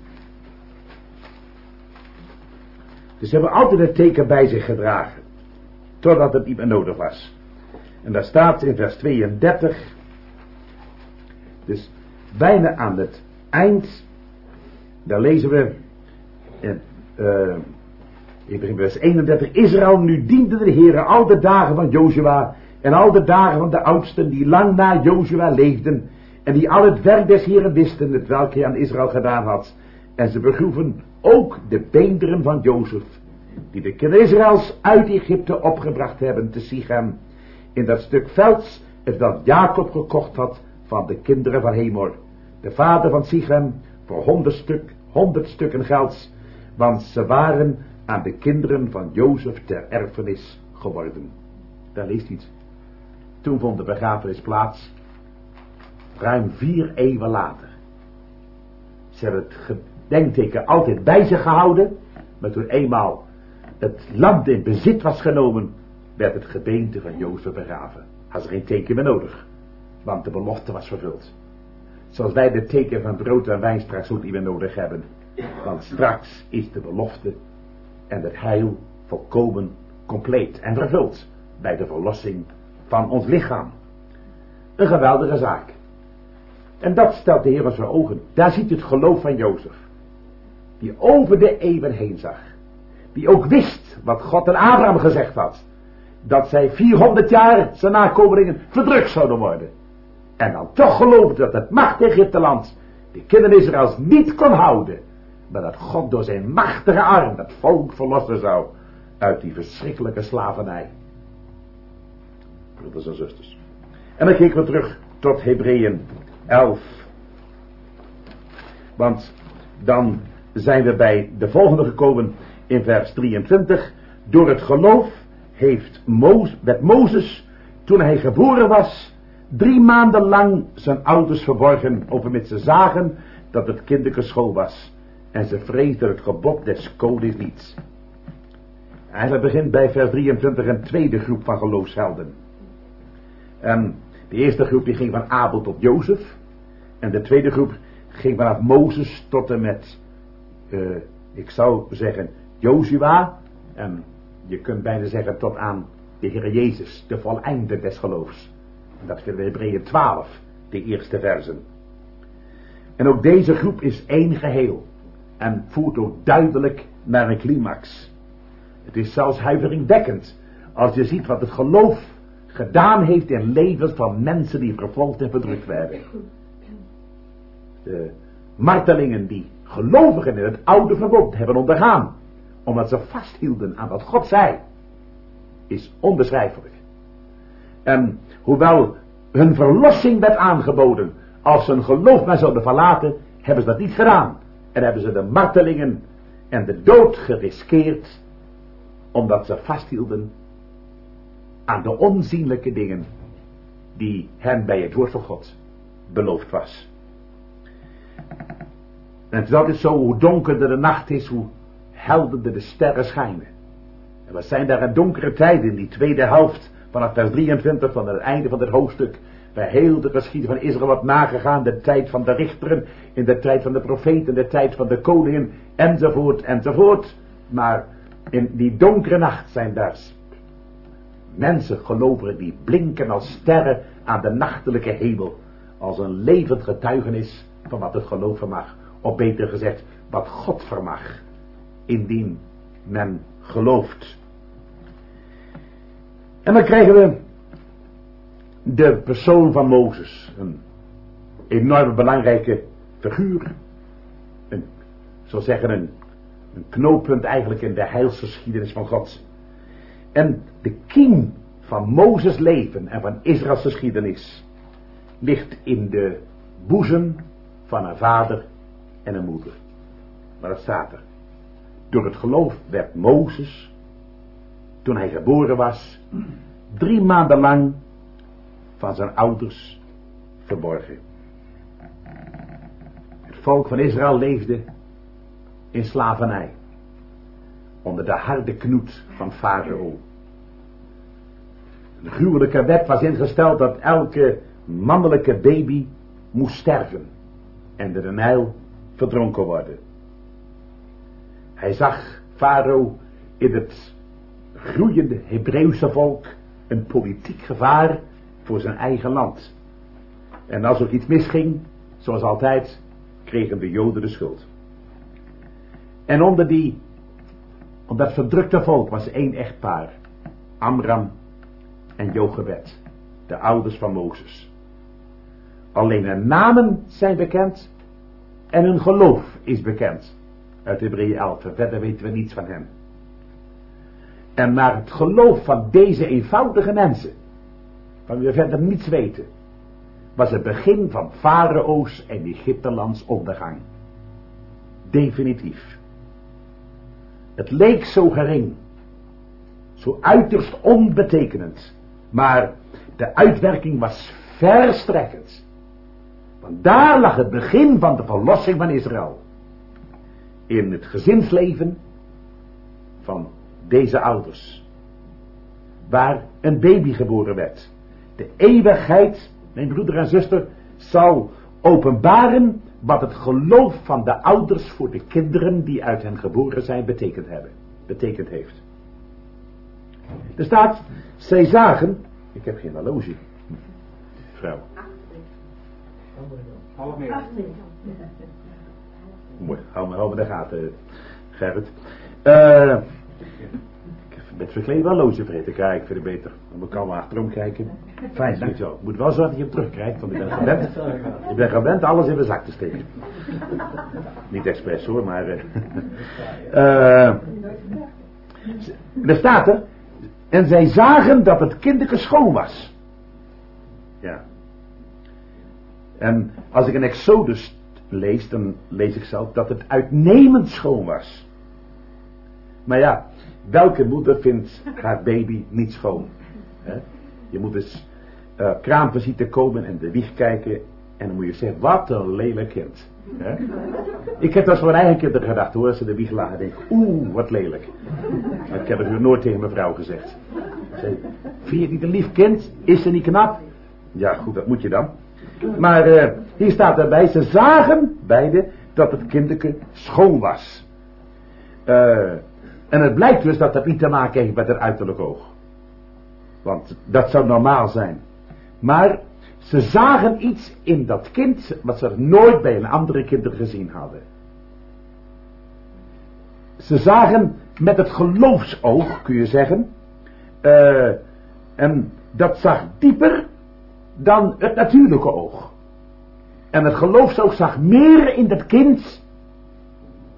Dus ze hebben altijd het teken bij zich gedragen. Totdat het niet meer nodig was. En daar staat in vers tweeëndertig. Dus bijna aan het eind. Daar lezen we. In, uh, in vers eenendertig. Israël nu diende de Heere al de dagen van Jozua. En al de dagen van de oudsten die lang na Jozua leefden. En die al het werk des Heeren wisten. Het welk hij aan Israël gedaan had. En ze begroeven ook de beenderen van Jozef. Die de kinderen Israëls uit Egypte opgebracht hebben te Sichem. In dat stuk velds dat Jacob gekocht had van de kinderen van Hemor. De vader van Sichem voor honderd, stuk, honderd stukken gelds. Want ze waren aan de kinderen van Jozef ter erfenis geworden. Daar leest iets. Toen vond de begrafenis plaats. Ruim vier eeuwen later. Ze hebben het gedenkteken altijd bij zich gehouden. Maar toen eenmaal het land in bezit was genomen, werd het gebeente van Jozef begraven. Had er geen teken meer nodig. Want de belofte was vervuld. Zoals wij de teken van brood en wijn straks ook niet meer nodig hebben. Want straks is de belofte en het heil volkomen compleet en vervuld. Bij de verlossing van ons lichaam. Een geweldige zaak. En dat stelt de Heer ons voor ogen. Daar ziet u het geloof van Jozef. Die over de eeuwen heen zag. Die ook wist wat God aan Abraham gezegd had. Dat zij vierhonderd jaar zijn nakomelingen verdrukt zouden worden. En dan toch geloofde dat het macht Egypteland de kinderen Israëls niet kon houden. Maar dat God door zijn machtige arm dat volk verlossen zou uit die verschrikkelijke slavernij. Broeders en zusters. En dan kijken we terug tot Hebreeën elf. Want dan zijn we bij de volgende gekomen in vers drieëntwintig. Door het geloof heeft Mo- werd Mozes, toen hij geboren was, drie maanden lang zijn ouders verborgen, overmits ze zagen dat het kinderke school was. En ze vreesden het gebod des konings niet. Eigenlijk begint bij vers drieëntwintig een tweede groep van geloofshelden. En de eerste groep die ging van Abel tot Jozef. En de tweede groep ging vanaf Mozes tot en met, uh, ik zou zeggen, Jozua. En je kunt bijna zeggen tot aan de Heer Jezus, de voleinde des geloofs. En dat vinden we in Hebreeën twaalf, de eerste versen. En ook deze groep is één geheel. En voert ook duidelijk naar een climax. Het is zelfs huiveringwekkend als je ziet wat het geloof gedaan heeft in levens van mensen die vervolgd en verdrukt werden. De martelingen die gelovigen in het oude verbond hebben ondergaan, omdat ze vasthielden aan wat God zei, is onbeschrijfelijk. En hoewel hun verlossing werd aangeboden, als ze hun geloof maar zouden verlaten, hebben ze dat niet gedaan. En hebben ze de martelingen en de dood geriskeerd, omdat ze vasthielden aan de onzienlijke dingen die hen bij het woord van God beloofd was. En het is altijd zo, hoe donkerder de nacht is, hoe helderder de sterren schijnen. En wat zijn daar een donkere tijden in die tweede helft vanaf vers drieëntwintig van het einde van dit hoofdstuk, waar heel de geschiedenis van Israël wordt nagegaan, de tijd van de richteren, in de tijd van de profeten, de tijd van de koningen, enzovoort, enzovoort. Maar in die donkere nacht zijn daar mensen, gelovigen, die blinken als sterren aan de nachtelijke hemel, als een levend getuigenis van wat het geloof vermag, of beter gezegd, wat God vermag, indien men gelooft. En dan krijgen we de persoon van Mozes, een enorm belangrijke figuur, een, zo zeggen een, een knooppunt eigenlijk in de heilsgeschiedenis van God. En de kiem van Mozes leven en van Israëls geschiedenis ligt in de boezem van een vader en een moeder. Maar dat staat er. Door het geloof werd Mozes, toen hij geboren was, drie maanden lang van zijn ouders verborgen. Het volk van Israël leefde in slavernij, onder de harde knoet van Farao. Een gruwelijke wet was ingesteld dat elke mannelijke baby moest sterven en de Nijl verdronken worden. Hij zag Farao in het groeiende Hebreeuwse volk een politiek gevaar voor zijn eigen land. En als er iets misging, zoals altijd, kregen de Joden de schuld. En onder die, onder dat verdrukte volk was één echtpaar, Amram en Jochebed, de ouders van Mozes. Alleen hun namen zijn bekend en hun geloof is bekend. Uit Hebreeën elf, verder weten we niets van hen. En naar het geloof van deze eenvoudige mensen, van wie we verder niets weten, was het begin van Farao's en Egyptelands ondergang. Definitief. Het leek zo gering, zo uiterst onbetekenend, maar de uitwerking was verstrekkend. Want daar lag het begin van de verlossing van Israël. In het gezinsleven van deze ouders, waar een baby geboren werd. De eeuwigheid, mijn broeder en zuster, zal openbaren wat het geloof van de ouders voor de kinderen die uit hen geboren zijn betekend hebben, betekend heeft. Er staat, zij zagen, ik heb geen horloge, vrouw. Half meer. Mooi, hou me, hou me de gaten, Gerrit. Uh, ik heb met verkleed wel horloge vergeten kijken, ik vind het beter. Dan kan ik allemaal achterom kijken. Fijn, dankjewel. Ik moet wel zorgen dat je hem terugkrijgt, want ik ben gewend. Ik ben gewend alles in mijn zak te steken. Niet expres hoor, maar... Uh, uh, er staat er, en zij zagen dat het kinderke schoon was. Ja. En als ik een Exodus lees, dan lees ik zelf dat het uitnemend schoon was. Maar ja, welke moeder vindt haar baby niet schoon? He? Je moet eens uh, kraamvisite komen en de wieg kijken en dan moet je zeggen, wat een lelijk kind. He? Ik heb dat voor mijn eigen kinderen gedacht hoor, als ze de wieg lagen, denk ik, oeh, wat lelijk. Maar ik heb het nu nooit tegen mijn vrouw gezegd. Zei, vind je het niet een lief kind? Is ze niet knap? Ja goed, dat moet je dan. Maar uh, hier staat erbij, ze zagen beide dat het kinderke schoon was. Uh, en het blijkt dus dat dat niet te maken heeft met het uiterlijk oog. Want dat zou normaal zijn. Maar ze zagen iets in dat kind wat ze nooit bij een andere kinder gezien hadden. Ze zagen met het geloofsoog, kun je zeggen. Uh, en dat zag dieper dan het natuurlijke oog. En het geloofsoog zag meer in dat kind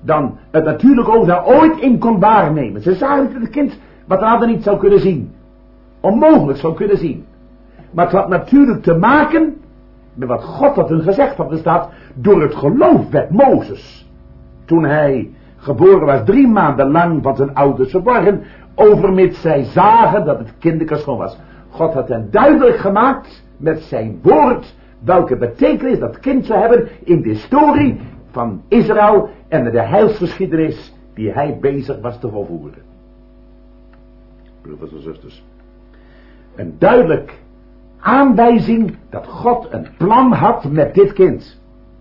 dan het natuurlijk oog daar ooit in kon waarnemen. Ze zagen dat het kind wat de ander niet zou kunnen zien. Onmogelijk zou kunnen zien. Maar het had natuurlijk te maken met wat God had hun gezegd had. Er staat, door het geloof werd Mozes, toen hij geboren was, drie maanden lang van zijn ouders verborgen, overmits zij zagen dat het kinderke schoon was. God had hen duidelijk gemaakt met zijn woord welke betekenis dat kind zou hebben in de historie van Israël en de heilsgeschiedenis die hij bezig was te volvoeren. Broeders en zusters, een duidelijk aanwijzing dat God een plan had met dit kind.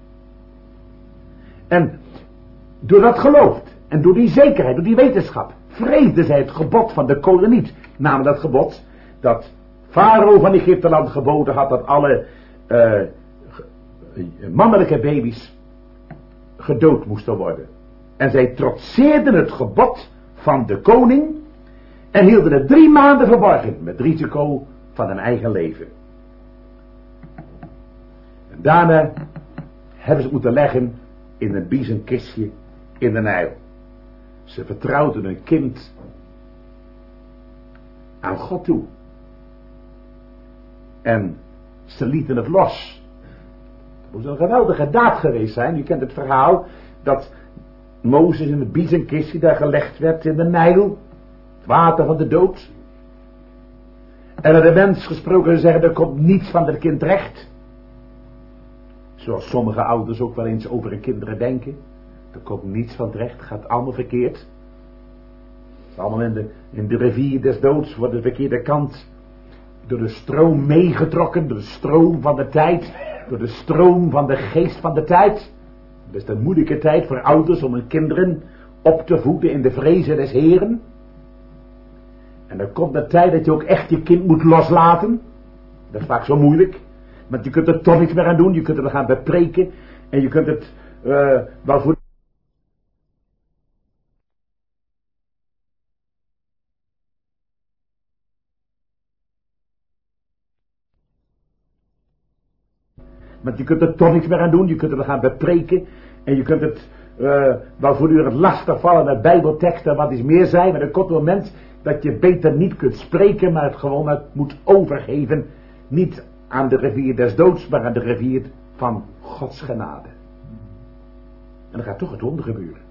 En door dat geloof en door die zekerheid, door die wetenschap, vreesde zij het gebod van de koning niet. Namelijk dat gebod dat Farao van Egypteland geboden had dat alle uh, mannelijke baby's gedood moesten worden. En zij trotseerden het gebod van de koning en hielden het drie maanden verborgen met risico van hun eigen leven. En daarna hebben ze het moeten leggen in een biezenkistje in de Nijl. Ze vertrouwden hun kind aan God toe. En ze lieten het los. Het moest een geweldige daad geweest zijn. U kent het verhaal dat Mozes in het biezenkistje daar gelegd werd in de Nijl. Het water van de dood. En er de mens gesproken zeggen, er komt niets van het kind terecht. Zoals sommige ouders ook wel eens over hun kinderen denken. Er komt niets van terecht, het gaat allemaal verkeerd. Het is allemaal in de, in de rivier des doods, wordt de verkeerde kant door de stroom meegetrokken, door de stroom van de tijd, door de stroom van de geest van de tijd. Het is een moeilijke tijd voor ouders om hun kinderen op te voeden in de vrezen des Heren. En er komt een tijd dat je ook echt je kind moet loslaten. Dat is vaak zo moeilijk. Want je kunt er toch niets meer aan doen. Je kunt er gaan bepreken. En je kunt het uh, wel voor... Want je kunt er toch niets meer aan doen. Je kunt er gaan bepreken. En je kunt het uh, wel voortdurend lastig vallen met bijbelteksten. Wat is meer zijn. Maar er komt een moment dat je beter niet kunt spreken. Maar het gewoon het moet overgeven. Niet aan de rivier des doods. Maar aan de rivier van Gods genade. En dan gaat toch het wonder gebeuren.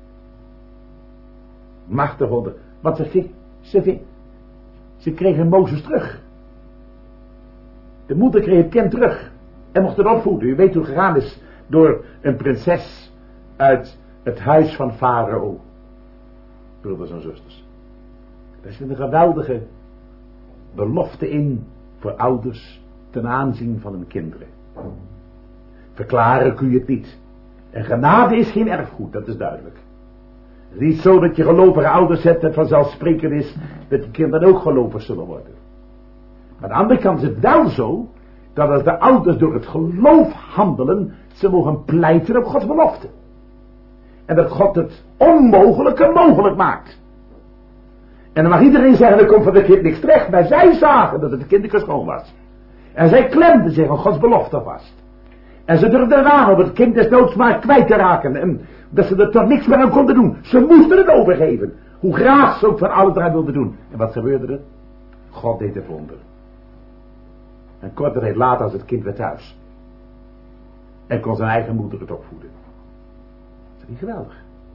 Machtig wonder. Want ze, ving, ze, ving, ze kregen Mozes terug. De moeder kreeg het kind terug. En mocht het opvoeden. U weet hoe het gegaan is. Door een prinses uit het huis van Farao. Broeders en zusters. Er zit een geweldige belofte in voor ouders ten aanzien van hun kinderen. Verklaren kun je het niet. En genade is geen erfgoed, dat is duidelijk. Het is niet zo dat je gelovige ouders hebt en vanzelfsprekend is dat je kinderen ook gelovig zullen worden. Maar aan de andere kant is het wel zo dat als de ouders door het geloof handelen, ze mogen pleiten op Gods belofte. En dat God het onmogelijke mogelijk maakt. En dan mag iedereen zeggen, er komt van het kind niks terecht. Maar zij zagen dat het kinderke schoon was. En zij klemden zich aan Gods belofte vast. En ze durfden eraan om het kind des doods maar kwijt te raken. En dat ze er toch niks meer aan konden doen. Ze moesten het overgeven. Hoe graag ze ook van alles eraan wilden doen. En wat gebeurde er? God deed het wonder. En korte tijd later was het kind weer thuis. En kon zijn eigen moeder het opvoeden. Dat is niet geweldig.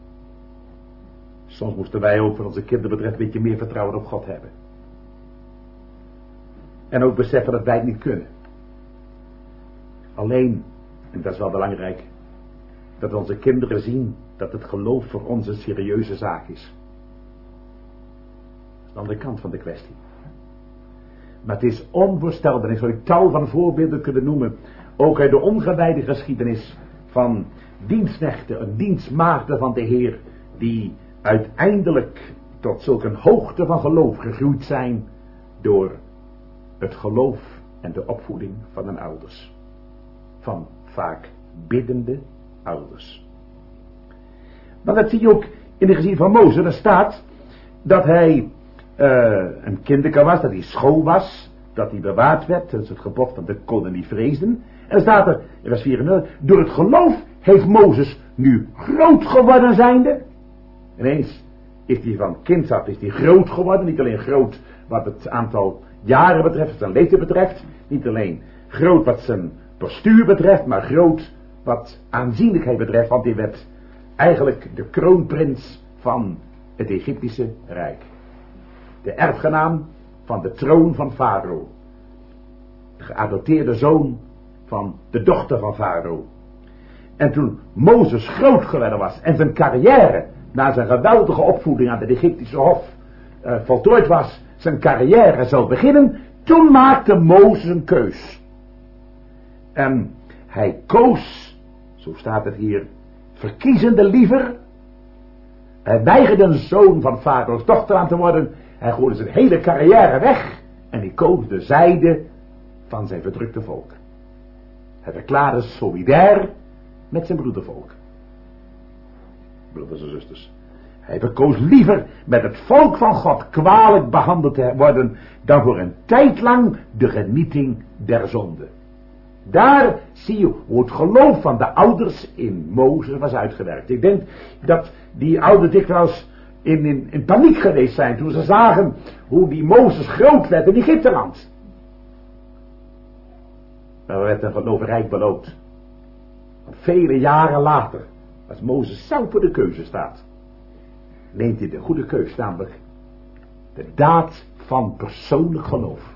Soms moesten wij ook wat onze kinderen betreft een beetje meer vertrouwen op God hebben. En ook beseffen dat wij het niet kunnen. Alleen, en dat is wel belangrijk, dat onze kinderen zien dat het geloof voor ons een serieuze zaak is. Dat is de andere kant van de kwestie. Maar het is onvoorstelbaar, ik zou ik tal van voorbeelden kunnen noemen, ook uit de ongewijde geschiedenis van dienstknechten en dienstmaagden van de Heer, die uiteindelijk tot zulke een hoogte van geloof gegroeid zijn door het geloof en de opvoeding van hun ouders. Van vaak biddende ouders. Maar dat zie je ook in de gezin van Mozes. Er staat dat hij uh, een kinderke was, dat hij schoon was. dat hij bewaard werd, dat is het gebod van de kolonie vreesden. En dan staat er, in vers vierentwintig, door het geloof heeft Mozes nu groot geworden zijnde. Ineens is hij van kind af, is hij groot geworden, niet alleen groot wat het aantal jaren betreft, wat zijn leeftijd betreft, niet alleen groot wat zijn postuur betreft, maar groot wat aanzienlijkheid betreft, want hij werd eigenlijk de kroonprins van het Egyptische Rijk. De erfgenaam van de troon van Farao. De geadopteerde zoon van de dochter van Farao. En toen Mozes groot geworden was en zijn carrière na zijn geweldige opvoeding aan het Egyptische hof uh, voltooid was, zijn carrière zou beginnen, toen maakte Mozes een keus. En hij koos, zo staat het hier, verkiezende liever. Hij weigerde een zoon van Farao's dochter aan te worden. Hij gooide zijn hele carrière weg en hij koos de zijde van zijn verdrukte volk. Hij verklaarde solidair met zijn broedervolk. Broeders en zusters. Hij verkoos liever met het volk van God kwalijk behandeld te worden dan voor een tijd lang de genieting der zonde. Daar zie je hoe het geloof van de ouders in Mozes was uitgewerkt. Ik denk dat die ouders dikwijls in, in, in paniek geweest zijn toen ze zagen hoe die Mozes groot werd in Egypteland. Maar er werd een geloof rijk beloond. Want vele jaren later, als Mozes zelf voor de keuze staat, neemt hij de goede keus, namelijk de daad van persoonlijk geloof.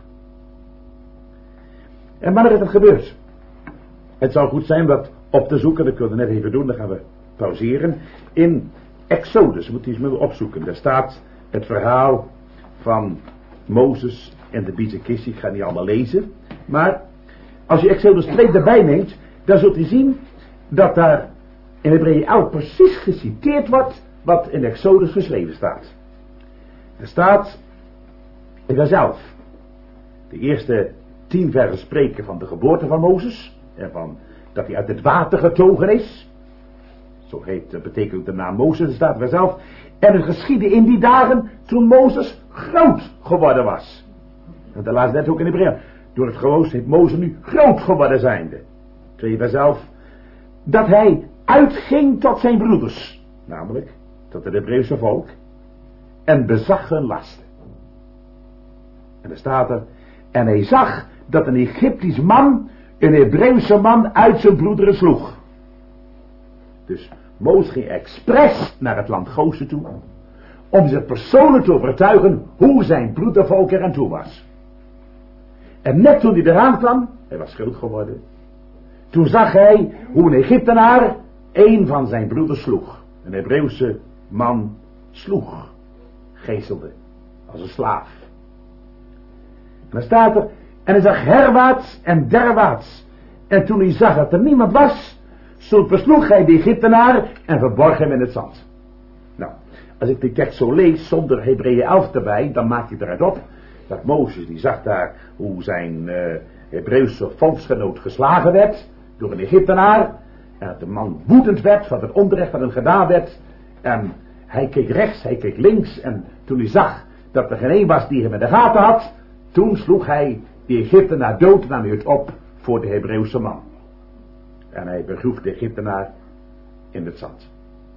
En wanneer is dat gebeurd? Het zou goed zijn wat op te zoeken, dat kunnen we net even doen, dan gaan we pauzeren. In Exodus, moet je eens mee opzoeken, daar staat het verhaal van Mozes en de Bizekissie. Ik ga niet allemaal lezen, maar als je Exodus twee erbij neemt, dan zult u zien dat daar in Hebreeën elf precies geciteerd wordt wat in Exodus geschreven staat. Er staat in vers elf, de eerste tien versen spreken van de geboorte van Mozes en van dat hij uit het water getogen is. Zo heet, dat betekent de naam Mozes, staat in vers elf. En het geschiedde in die dagen toen Mozes groot geworden was. En dat laat net ook in Hebreeën. Door het geloof heeft Mozes nu groot geworden zijnde. twee vers elf. Dat hij uitging tot zijn broeders, namelijk tot het Hebreeuwse volk, en bezag hun lasten. En er staat er, en hij zag dat een Egyptisch man een Hebreeuwse man uit zijn broederen sloeg. Dus Mozes ging expres naar het land Gozen toe, om zich persoonlijk te overtuigen hoe zijn broedervolk er aan toe was. En net toen hij eraan kwam, hij was groot geworden, toen zag hij hoe een Egyptenaar een van zijn broeders sloeg. Een Hebreeuwse man sloeg, geeselde, als een slaaf. En dan staat er, en hij zag herwaarts en derwaarts. En toen hij zag dat er niemand was, zo versloeg hij de Egyptenaar en verborg hem in het zand. Nou, als ik die tekst zo lees, zonder Hebreeën elf erbij, dan maak ik eruit op dat Mozes, die zag daar hoe zijn uh, Hebreeuwse volksgenoot geslagen werd door een Egyptenaar. En dat de man woedend werd van het onrecht wat hem gedaan werd. En hij keek rechts, hij keek links. En toen hij zag dat er geen een was die hem in de gaten had, toen sloeg hij die Egyptenaar dood en nam hij het op voor de Hebreeuwse man. En hij begroef de Egyptenaar in het zand.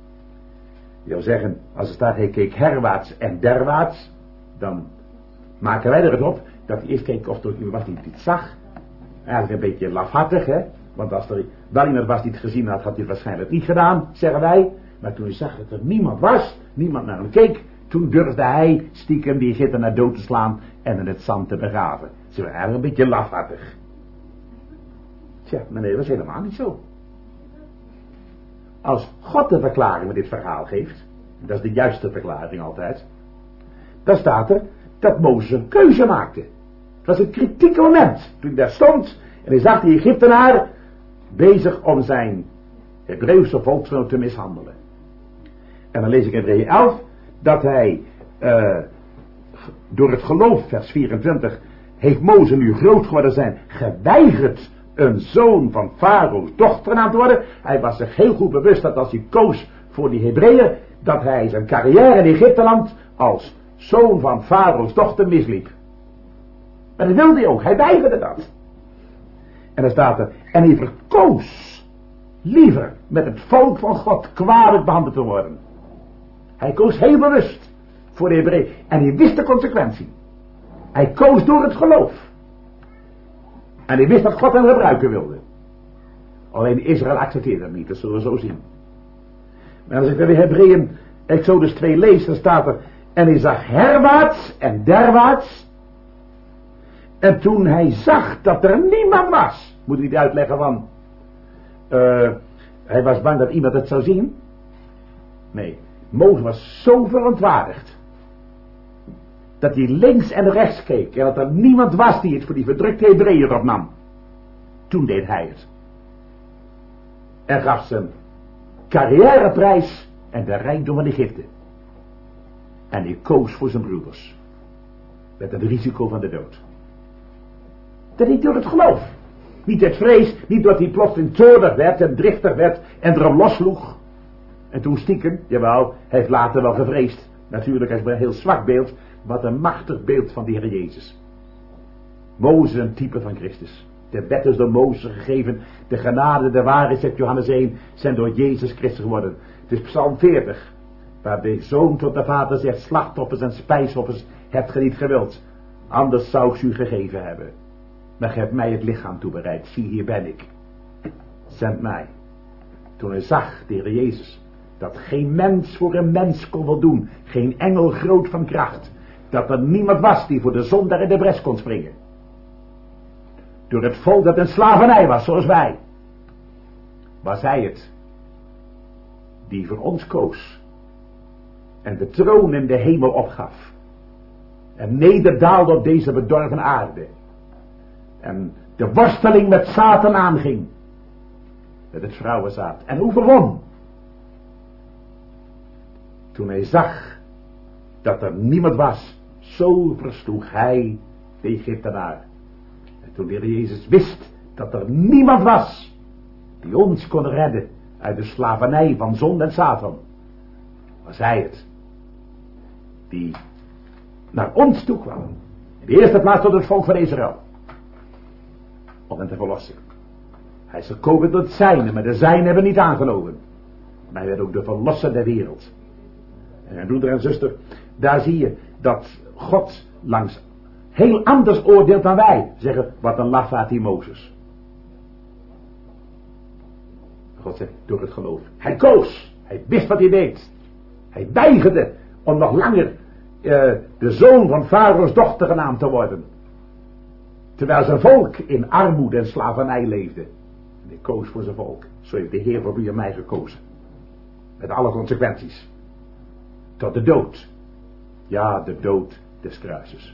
Je wil zeggen, als er staat hij keek herwaarts en derwaarts, dan maken wij er het op dat hij eerst keek of er iemand was die het iets zag. Eigenlijk een beetje lafhartig, hè. Want als er wel iemand was die het gezien had, had hij het waarschijnlijk niet gedaan, zeggen wij. Maar toen hij zag dat er niemand was, niemand naar hem keek, toen durfde hij stiekem die Egyptenaar dood te slaan en in het zand te begraven. Ze waren eigenlijk een beetje lafhartig. Tja, maar nee, dat is helemaal niet zo. Als God de verklaring met dit verhaal geeft, dat is de juiste verklaring altijd, dan staat er dat Mozes een keuze maakte. Het was een kritiek moment toen hij daar stond en hij zag die Egyptenaar bezig om zijn Hebreeuwse volksgenoot te mishandelen. En dan lees ik in Hebreeën elf dat hij uh, door het geloof, vers vierentwintig, heeft Mozes nu groot geworden zijn, geweigerd een zoon van Farao's dochter aan te worden. Hij was zich heel goed bewust dat als hij koos voor die Hebreeën, dat hij zijn carrière in Egypteland als zoon van Farao's dochter misliep. Maar dat wilde hij ook, hij weigerde dat. En dan staat er, en hij verkoos liever met het volk van God kwalijk behandeld te worden. Hij koos heel bewust voor de Hebreeën. En hij wist de consequentie. Hij koos door het geloof. En hij wist dat God hem gebruiken wilde. Alleen Israël accepteerde hem niet, dat zullen we zo zien. Maar als ik bij de Hebreeën Exodus twee lees, dan staat er, en hij zag herwaarts en derwaarts. En toen hij zag dat er niemand was, moet ik niet uitleggen van, uh, hij was bang dat iemand het zou zien. Nee, Mozes was zo verontwaardigd, dat hij links en rechts keek, en dat er niemand was die het voor die verdrukte Hebreeën opnam. Toen deed hij het. En gaf zijn carrièreprijs en de rijkdom van Egypte. En hij koos voor zijn broeders. Met het risico van de dood. Dat niet door het geloof. Niet uit vrees, niet doordat hij plotseling toornig werd en driftig werd en erop lossloeg. En toen stiekem, jawel, hij heeft later wel gevreesd. Natuurlijk, hij is maar een heel zwak beeld, wat een machtig beeld van de Heer Jezus. Mozes een type van Christus. De wet is door Mozes gegeven, de genade, de waarheid, zegt Johannes één, zijn door Jezus Christus geworden. Het is Psalm veertig, waar de zoon tot de vader zegt, slachtoffers en spijsoffers hebt ge niet gewild, anders zou ik ze u gegeven hebben. Maar ge hebt mij het lichaam toebereid, zie hier ben ik, zend mij. Toen hij zag, de Heer Jezus, dat geen mens voor een mens kon voldoen, geen engel groot van kracht, dat er niemand was die voor de zondaar in de bres kon springen. Door het volk dat een slavernij was, zoals wij, was hij het die voor ons koos en de troon in de hemel opgaf en nederdaalde op deze bedorven aarde en de worsteling met Satan aanging, met het vrouwenzaad, en hoe verwon? Toen hij zag dat er niemand was, zo versloeg hij de Egyptenaar. En toen de Heer Jezus wist dat er niemand was die ons kon redden uit de slavernij van zonde en Satan, was hij het die naar ons toe kwam. In de eerste plaats tot het volk van Israël, om hen te verlossen. Hij is gekomen tot het zijne, maar de zijne hebben niet aangenomen. Maar hij werd ook de verlosser der wereld. En mijn broeder en zuster, daar zie je dat God langs heel anders oordeelt dan wij. Zeggen, wat een lafaard die Mozes. God zegt, door het geloof. Hij koos. Hij wist wat hij deed. Hij weigerde om nog langer uh, de zoon van Farao's dochter genaamd te worden. Terwijl zijn volk in armoede en slavernij leefde. En hij koos voor zijn volk. Zo heeft de Heer voor u en mij gekozen. Met alle consequenties. Tot de dood. Ja, de dood des kruises.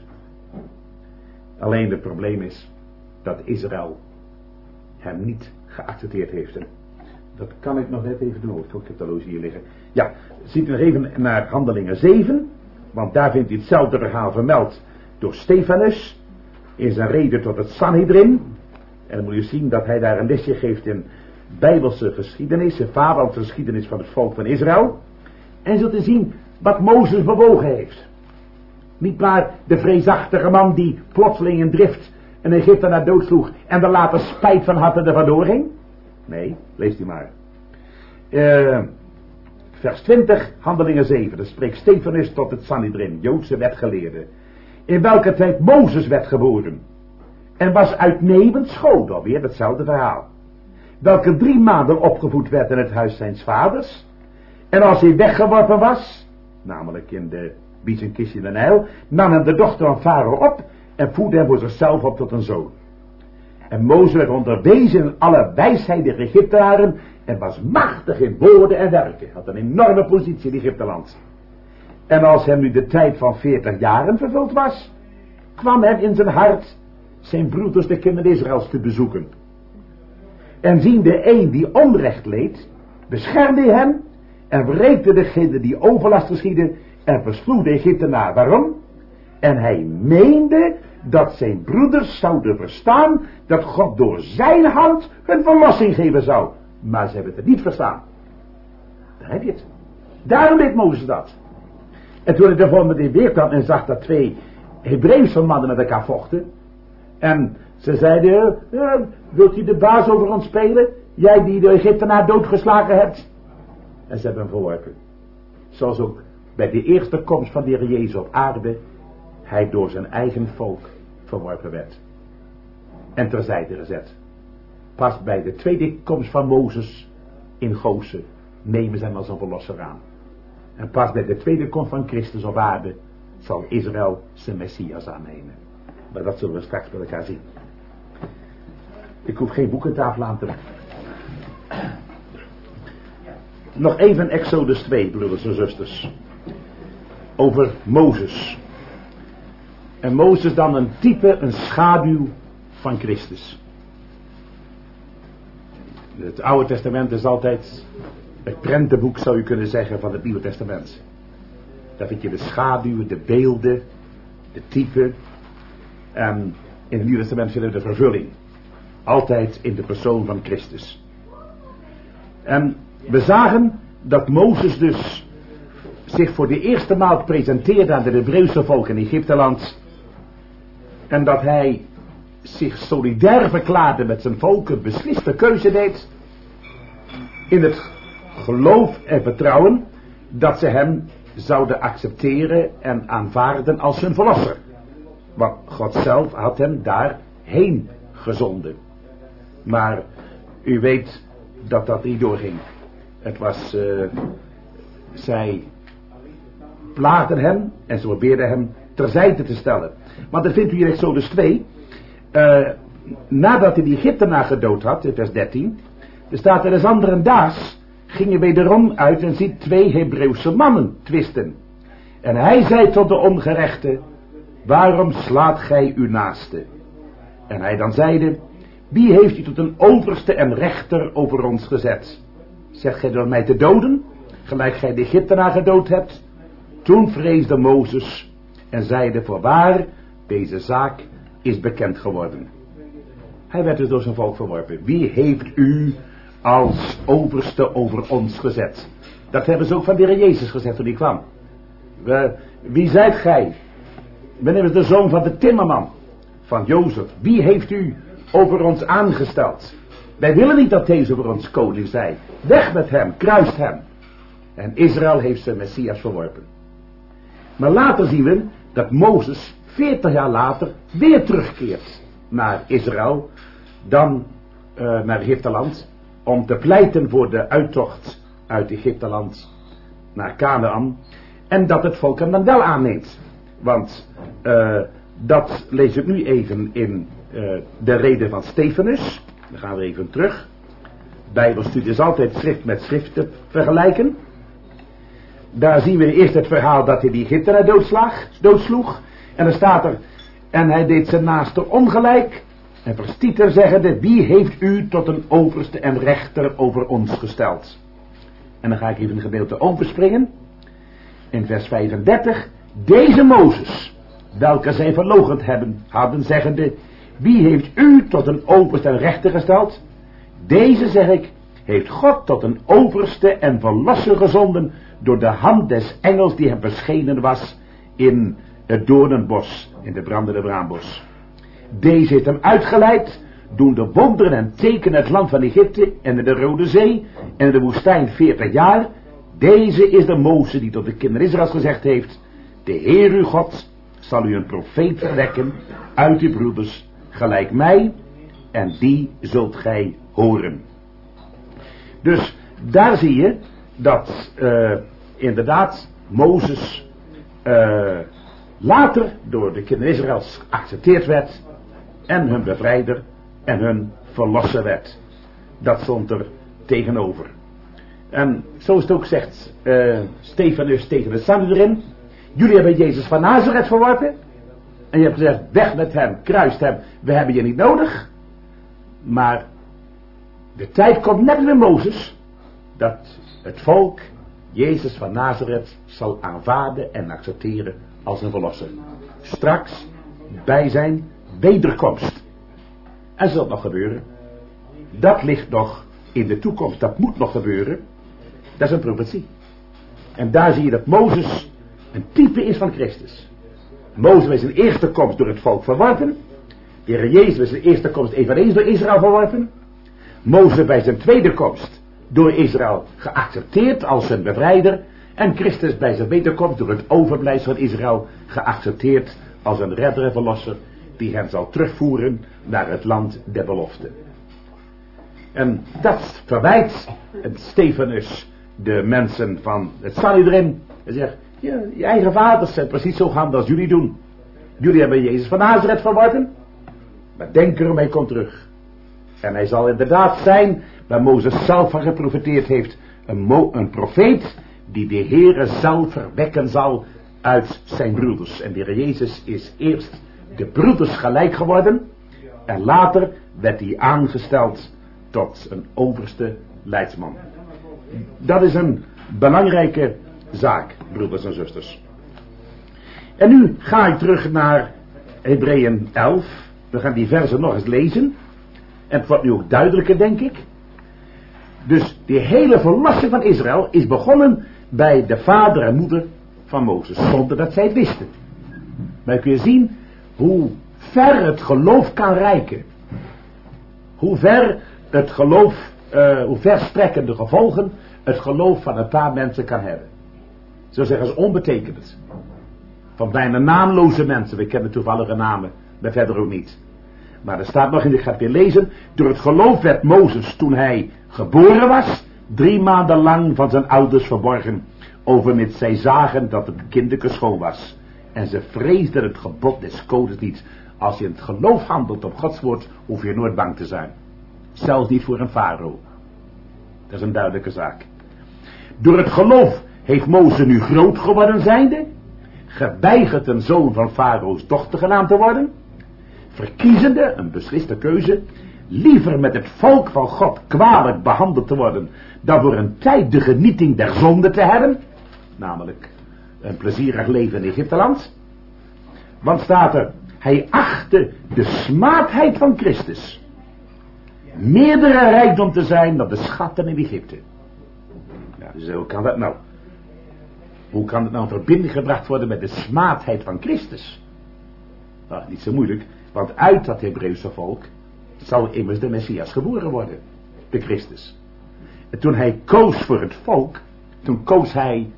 Alleen het probleem is dat Israël hem niet geaccepteerd heeft. En dat kan ik nog net even doen. Ik heb de loge hier liggen. Ja, ziet u nog even naar Handelingen zeven. Want daar vindt u hetzelfde verhaal vermeld door Stefanus. In zijn reden tot het Sanhedrin. En dan moet u zien dat hij daar een lesje geeft in Bijbelse geschiedenis. Een vaderlandse geschiedenis van het volk van Israël. En zult u zien wat Mozes bewogen heeft. Niet maar de vreesachtige man die plotseling in drift een Egyptenaar doodsloeg en er later spijt van had en er vandoor ging. Nee, leest u maar. Uh, vers twintig, Handelingen zeven. Dat spreekt Stefanus tot het Sanhedrin, Joodse wetgeleerde. In welke tijd Mozes werd geboren. En was uitnemend schoon, alweer hetzelfde verhaal. Welke drie maanden opgevoed werd in het huis zijns vaders. En als hij weggeworpen was, namelijk in de Biezenkist in de Nijl, nam hem de dochter van Farao op en voedde hem voor zichzelf op tot een zoon. En Mozes werd onderwezen in alle wijsheid der Egyptenaren en was machtig in woorden en werken. Had een enorme positie in Egypteland. En als hem nu de tijd van veertig jaren vervuld was, kwam hem in zijn hart zijn broeders de kinderen Israëls te bezoeken. En ziende een die onrecht leed, beschermde hij hem en wreekte degene die overlast geschiedde en versloeg de Egyptenaar. Waarom? En hij meende dat zijn broeders zouden verstaan dat God door zijn hand hun verlossing geven zou. Maar ze hebben het niet verstaan. Daar heb je het. Daarom deed Mozes dat. En toen hij de volgende weer kwam en zag dat twee Hebreeuwse mannen met elkaar vochten, En ze zeiden, ja, wilt u de baas over ons spelen? Jij die de Egyptenaar doodgeslagen hebt. En ze hebben hem verworpen. Zoals ook bij de eerste komst van de Heer Jezus op aarde, hij door zijn eigen volk verworpen werd. En terzijde gezet. Pas bij de tweede komst van Mozes in Gozen nemen ze hem als een verlosser aan. En pas bij de tweede komst van Christus op aarde zal Israël zijn Messias aannemen. Maar dat zullen we straks met elkaar zien. Ik hoef geen boekentafel aan te leggen. Nog even Exodus twee, broeders en zusters. Over Mozes. En Mozes dan een type, een schaduw van Christus. Het Oude Testament is altijd het prentenboek, zou je kunnen zeggen, van het Nieuwe Testament. Daar vind je de schaduwen, de beelden, de typen. En in het Nieuwe Testament vinden we de vervulling. Altijd in de persoon van Christus. En we zagen dat Mozes dus zich voor de eerste maal presenteerde aan de Hebreeuwse volk in Egypteland. En dat hij zich solidair verklaarde met zijn volk, een besliste keuze deed. In het geloof en vertrouwen dat ze hem zouden accepteren en aanvaarden als hun verlosser. Want God zelf had hem daarheen gezonden. Maar u weet dat dat niet doorging. Het was, uh, zij plaagden hem en ze probeerden hem terzijde te stellen. Want dat vindt u in Exodus twee. Uh, nadat hij die Egyptenaar gedood had, in vers dertien. Er staat er, des anderen daags gingen wederom uit en ziet twee Hebreeuwse mannen twisten. En hij zei tot de ongerechte, waarom slaat gij uw naaste? En hij dan zeide, wie heeft u tot een overste en rechter over ons gezet? Zegt gij door mij te doden, gelijk gij de Egyptenaar gedood hebt? Toen vreesde Mozes en zeide, voorwaar, deze zaak is bekend geworden. Hij werd dus door zijn volk verworpen. Wie heeft u als overste over ons gezet? Dat hebben ze ook van de Heer Jezus gezegd toen hij kwam. We, wie zijt gij? Ben immers de zoon van de timmerman, van Jozef. Wie heeft u over ons aangesteld? Wij willen niet dat deze over ons koning zij. Weg met hem, kruist hem. En Israël heeft zijn Messias verworpen. Maar later zien we dat Mozes veertig jaar later weer terugkeert naar Israël, dan uh, naar Egypteland, om te pleiten voor de uittocht uit Egypteland naar Canaan, en dat het volk hem dan wel aanneemt. Want uh, dat lees ik nu even in uh, de reden van Stefanus. Dan gaan we even terug. Bijbelstudie is altijd schrift met schrift te vergelijken. Daar zien we eerst het verhaal dat hij die Egyptenaar doodsloeg. En dan staat er, en hij deed zijn naaste ongelijk. En verstieter zeggende, wie heeft u tot een overste en rechter over ons gesteld? En dan ga ik even een gedeelte overspringen. In vers vijfendertig, deze Mozes, welke zij verloochend hebben, hadden, zeggende, wie heeft u tot een overste en rechter gesteld? Deze, zeg ik, heeft God tot een overste en verlosser gezonden door de hand des engels die hem verschenen was in het doornenbos, in de brandende braambos. Deze heeft hem uitgeleid, doen de wonderen en tekenen het land van Egypte en in de Rode Zee en in de woestijn veertig jaar. Deze is de Mozes die tot de kinderen Israëls gezegd heeft, de Heer uw God zal u een profeet verwekken uit uw broeders, gelijk mij, en die zult gij horen. Dus daar zie je dat uh, inderdaad Mozes uh, later door de kinderen Israëls geaccepteerd werd en hun bevrijder en hun verlosser werd. Dat stond er tegenover. En zo is het ook zegt uh, Stefanus tegen de Sanhedrin, jullie hebben Jezus van Nazareth verworpen en je hebt gezegd, weg met hem, kruist hem, we hebben je niet nodig. Maar de tijd komt net bij Mozes dat het volk Jezus van Nazareth zal aanvaarden en accepteren als een verlosser. Straks bij zijn wederkomst. En zal het nog gebeuren? Dat ligt nog in de toekomst, dat moet nog gebeuren. Dat is een profetie. En daar zie je dat Mozes een type is van Christus. Mozes is in eerste komst door het volk verworpen. De Heer Jezus bij zijn eerste komst eveneens door Israël verworpen. Mozes bij zijn tweede komst door Israël geaccepteerd als zijn bevrijder. En Christus bij zijn wederkomst door het overblijfsel van Israël geaccepteerd als een redder en verlosser die hen zal terugvoeren naar het land der belofte. En dat verwijt Stefanus de mensen van het Sanhedrin. Hij zegt, ja, je eigen vaders zijn precies zo gaan als jullie doen. Jullie hebben Jezus van Nazareth verworpen, maar denk erom, hij komt terug. En hij zal inderdaad zijn, waar Mozes zelf van geprofeteerd heeft, een, mo- een profeet die de Heere zelf verwekken zal uit zijn broeders. En de Heer Jezus is eerst de broeders gelijk geworden en later werd hij aangesteld tot een overste leidsman. Dat is een belangrijke zaak, broeders en zusters. En nu ga ik terug naar Hebreeën elf. We gaan die versen nog eens lezen. En het wordt nu ook duidelijker, denk ik. Dus die hele verlossing van Israël is begonnen bij de vader en moeder van Mozes, zonder dat zij het wisten. Maar kun je zien hoe ver het geloof kan reiken. Hoe ver het geloof, uh, hoe verstrekkende gevolgen het geloof van een paar mensen kan hebben. Zo zeggen ze onbetekenend. Van bijna naamloze mensen, we kennen toevallige namen, maar verder ook niet. Maar er staat nog in, ik ga het weer lezen, door het geloof werd Mozes toen hij geboren was, drie maanden lang van zijn ouders verborgen, overmits zij zagen dat het kinderke schoon was. En ze vreesden het gebod des codes niet. Als je in het geloof handelt op Gods woord, hoef je nooit bang te zijn. Zelfs niet voor een farao. Dat is een duidelijke zaak. Door het geloof heeft Mozes nu groot geworden zijnde, geweigerd een zoon van Farao's dochter genaamd te worden, verkiezende, een besliste keuze, liever met het volk van God kwalijk behandeld te worden, dan voor een tijd de genieting der zonde te hebben, namelijk een plezierig leven in Egypteland. Want staat er, hij achtte de smaadheid van Christus meerdere rijkdom te zijn dan de schatten in Egypte. Ja, dus hoe kan dat nou? Hoe kan het nou in verbinding gebracht worden met de smaadheid van Christus? Nou, niet zo moeilijk, want uit dat Hebreeuwse volk zal immers de Messias geboren worden, de Christus. En toen hij koos voor het volk, toen koos hij,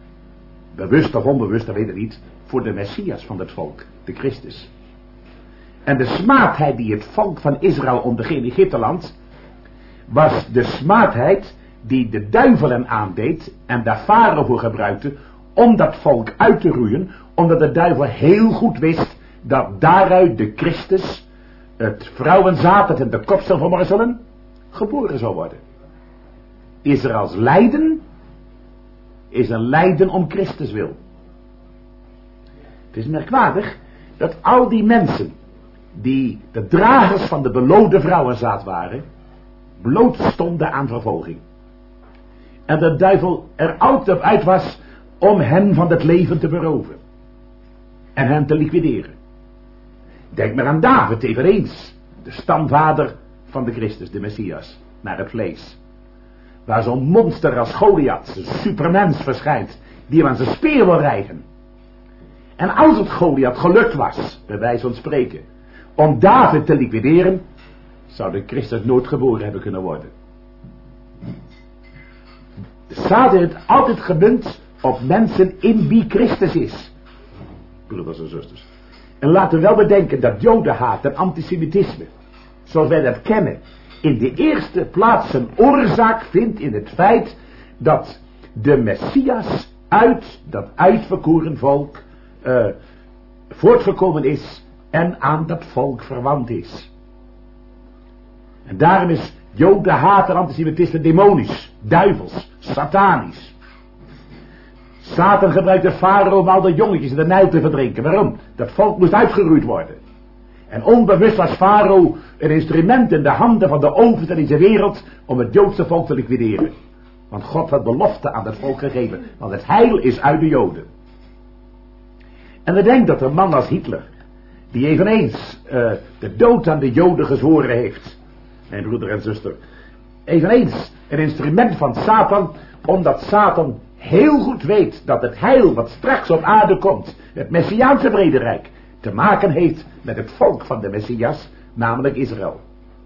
bewust of onbewust, dat weet ik niet, voor de Messias van het volk, de Christus. En de smaadheid die het volk van Israël onderging in Egypteland, was de smaadheid die de duivel hen aandeed en daar Farao voor gebruikte om dat volk uit te roeien, omdat de duivel heel goed wist dat daaruit de Christus, het vrouwenzaad dat in de kop zal vermorzelen, geboren zou worden. Israëls lijden is een lijden om Christus wil. Het is merkwaardig dat al die mensen die de dragers van de beloofde vrouwenzaad waren, bloot stonden aan vervolging. En de duivel er altijd op uit was om hen van het leven te beroven. En hen te liquideren. Denk maar aan David eveneens, de stamvader van de Christus, de Messias, naar het vlees. Waar zo'n monster als Goliath, een supermens verschijnt, die hem aan zijn speer wil rijgen. En als het Goliath gelukt was, bij wijze van spreken, om David te liquideren, zou de Christus nooit geboren hebben kunnen worden. De Satan heeft altijd gemunt op mensen in wie Christus is. Broeders en zusters. En laten we wel bedenken dat jodenhaat en antisemitisme, zoals wij dat kennen, in de eerste plaats zijn oorzaak vindt in het feit dat de Messias uit dat uitverkoren volk uh, voortgekomen is en aan dat volk verwant is. En daarom is jodenhaat en antisemitisme demonisch, duivels, satanisch. Satan gebruikte Farao om al de jongetjes in de Nijl te verdrinken. Waarom? Dat volk moest uitgeroeid worden. En onbewust was Farao een instrument in de handen van de overste in deze wereld om het Joodse volk te liquideren. Want God had belofte aan het volk gegeven. Want het heil is uit de Joden. En we denken dat een man als Hitler, die eveneens uh, de dood aan de Joden gezworen heeft, mijn broeder en zuster, eveneens een instrument van Satan, omdat Satan heel goed weet dat het heil wat straks op aarde komt, het Messiaanse vrederijk, te maken heeft met het volk van de Messias, namelijk Israël.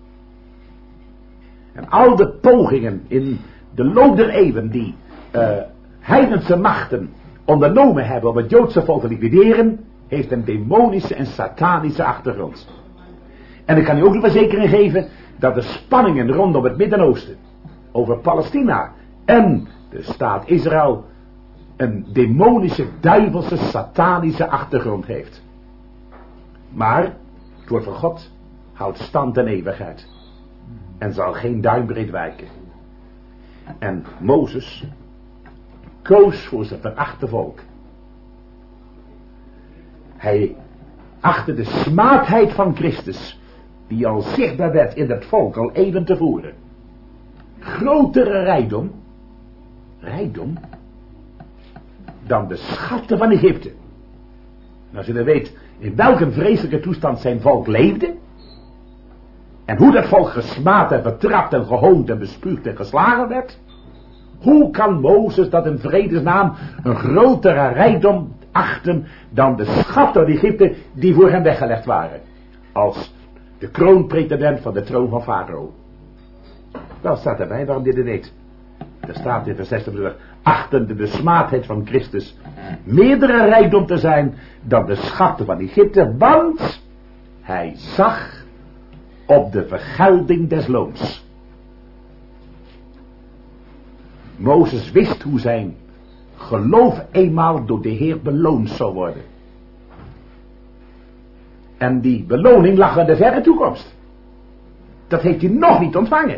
En al de pogingen in de loop der eeuwen die uh, heidense machten ondernomen hebben om het Joodse volk te liquideren, heeft een demonische en satanische achtergrond. En ik kan u ook de verzekering geven dat de spanningen rondom het Midden-Oosten, over Palestina en de staat Israël, een demonische, duivelse, satanische achtergrond heeft. Maar het woord van God houdt stand en eeuwigheid. En zal geen duimbreed wijken. En Mozes koos voor zijn verachte volk. Hij achtte de smaadheid van Christus, die al zichtbaar werd in het volk al eeuwen tevoren, grotere rijkdom, rijkdom, dan de schatten van Egypte. En als je dan weet in welke vreselijke toestand zijn volk leefde, en hoe dat volk gesmaad en vertrapt en gehoond en bespuugd en geslagen werd, hoe kan Mozes dat in vredesnaam een grotere rijkdom achten dan de schatten van Egypte die voor hem weggelegd waren, als de kroonpretendent van de troon van Farao? Wel staat erbij waarom dit er deed. Er staat in vers zesentwintig, achtende de smaadheid van Christus meerdere rijkdom te zijn dan de schatten van Egypte, want hij zag op de vergelding des loons. Mozes wist hoe zijn geloof eenmaal door de Heer beloond zou worden. En die beloning lag in de verre toekomst. Dat heeft hij nog niet ontvangen.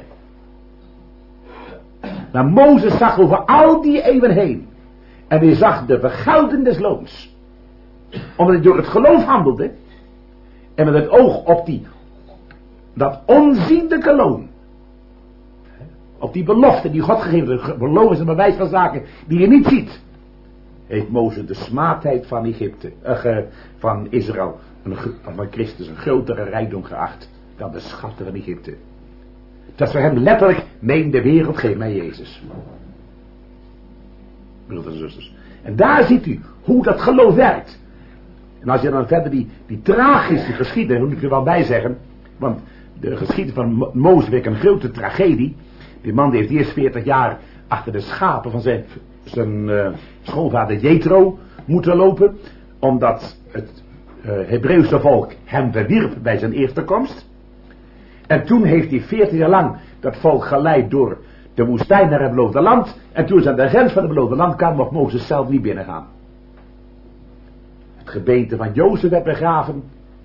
Maar Mozes zag over al die eeuwen heen. En hij zag de vergelding des loons. Omdat hij door het geloof handelde. En met het oog op die, dat onzienlijke loon. Op die belofte die God gegeven heeft. Beloof is een bewijs van zaken die je niet ziet. Heeft Mozes de smaadheid van Egypte, uh, van Israël, een, van Christus, een grotere rijkdom geacht dan de schatten van Egypte. Dat is voor hem letterlijk, neem de wereld, geef mij Jezus. Broeders en zusters. En daar ziet u hoe dat geloof werkt. En als je dan verder die, die tragische geschiedenis, moet ik er wel bij zeggen, want de geschiedenis van Mozes werd een grote tragedie. Die man die heeft eerst veertig jaar achter de schapen van zijn, zijn uh, schoonvader Jethro moeten lopen, omdat het uh, Hebreeuwse volk hem verwierp bij zijn eerste komst. En toen heeft hij veertig jaar lang dat volk geleid door de woestijn naar het beloofde land. En toen ze aan de grens van het beloofde land kwamen, mocht Mozes zelf niet binnengaan. Het gebeente van Jozef werd begraven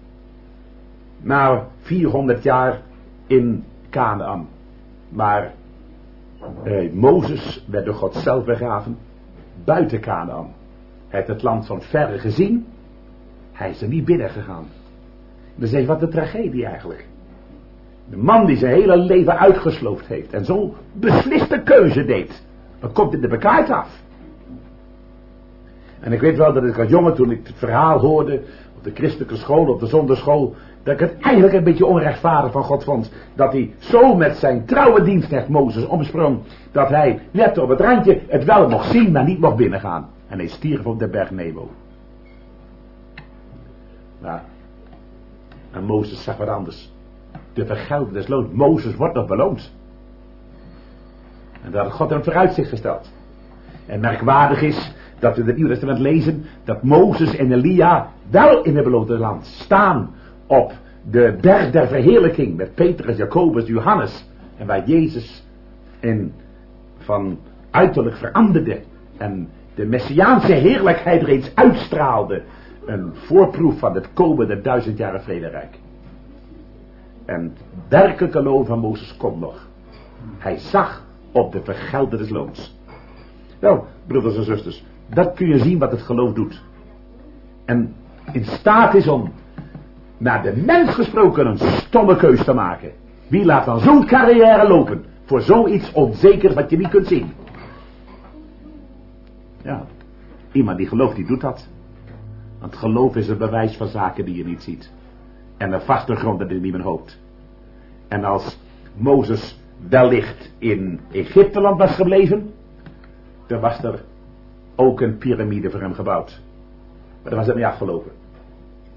na vierhonderd jaar in Kanaan. Maar eh, Mozes werd door God zelf begraven buiten Kanaan. Hij heeft het land van verre gezien. Hij is er niet binnen gegaan. Dus even wat een tragedie eigenlijk. De man die zijn hele leven uitgesloofd heeft en zo'n besliste keuze deed, dan komt dit de bekaard af. En ik weet wel dat ik als jongen, toen ik het verhaal hoorde op de christelijke school, op de zonderschool, dat ik het eigenlijk een beetje onrechtvaardig van God vond, dat hij zo met zijn trouwe dienstknecht Mozes omsprong, dat hij net op het randje het wel mocht zien, maar niet mocht binnengaan. En hij stierf op de berg Nebo. Nou, en Mozes zag wat anders. De vergelding des loons. Mozes wordt nog beloond. En dat had God hem vooruitzicht gesteld. En merkwaardig is dat we in het Nieuwe Testament lezen dat Mozes en Elia wel in het beloofde land staan op de berg der verheerlijking met Petrus, Jacobus, Johannes. En waar Jezus in van uiterlijk veranderde en de messiaanse heerlijkheid reeds uitstraalde. Een voorproef van het komende duizendjaren vrederijk. En het werkelijke loon van Mozes komt nog. Hij zag op de vergelding des loons. Wel, broeders en zusters, dat kun je zien wat het geloof doet. En in staat is om naar de mens gesproken een stomme keus te maken. Wie laat dan zo'n carrière lopen voor zoiets onzeker wat je niet kunt zien? Ja, iemand die gelooft, die doet dat. Want geloof is een bewijs van zaken die je niet ziet. En een vaste grond dat je niet meer hoopt. En als Mozes wellicht in Egypteland was gebleven, dan was er ook een piramide voor hem gebouwd. Maar dan was het niet afgelopen.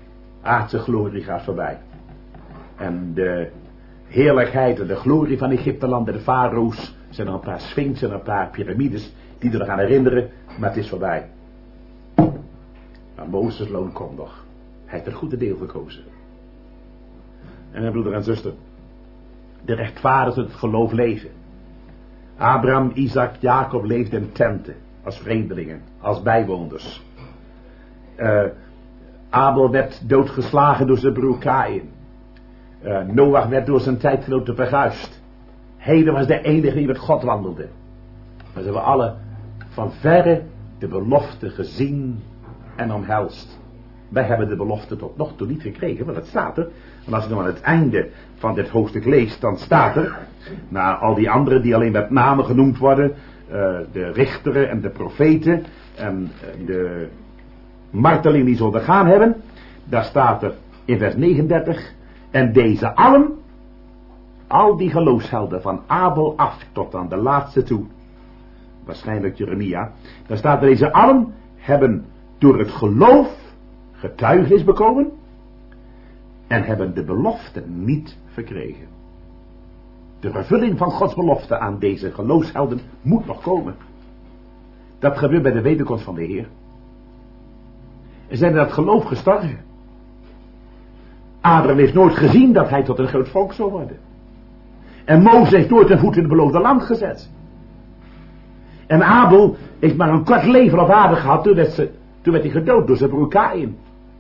aardse glorie gaat voorbij. En de heerlijkheid en de glorie van Egypteland en de farao's zijn er een paar sphinxen en een paar piramides die er gaan herinneren, maar het is voorbij. Maar Mozes' loon komt nog. Hij heeft het goede deel gekozen. En mijn broeder en zuster, de rechtvaardigen het geloof leven. Abraham, Isaac, Jacob leefden in tenten, als vreemdelingen, als bijwoners. Uh, Abel werd doodgeslagen door zijn broer Kaïn. Uh, Noach werd door zijn tijdgenoten verguisd. Heden was de enige die met God wandelde. Maar ze hebben alle van verre de belofte gezien en omhelst. Wij hebben de belofte tot nog toe niet gekregen, want het staat er. En als je dan aan het einde van dit hoofdstuk leest, dan staat er, na al die anderen die alleen met namen genoemd worden, uh, de richteren en de profeten en uh, de marteling die ze ondergaan hebben, daar staat er in vers negenendertig, en deze allen, al die geloofshelden van Abel af tot aan de laatste toe, waarschijnlijk Jeremia, daar staat er, deze allen hebben door het geloof getuigenis bekomen en hebben de belofte niet verkregen. De vervulling van Gods belofte aan deze geloofshelden moet nog komen. Dat gebeurt bij de wederkomst van de Heer. Er zijn in dat geloof gestorven. Abraham heeft nooit gezien dat hij tot een groot volk zou worden. En Mozes heeft nooit een voet in het beloofde land gezet. En Abel heeft maar een kort leven op aarde gehad, toen werd, ze, toen werd hij gedood door zijn broer Kaïn.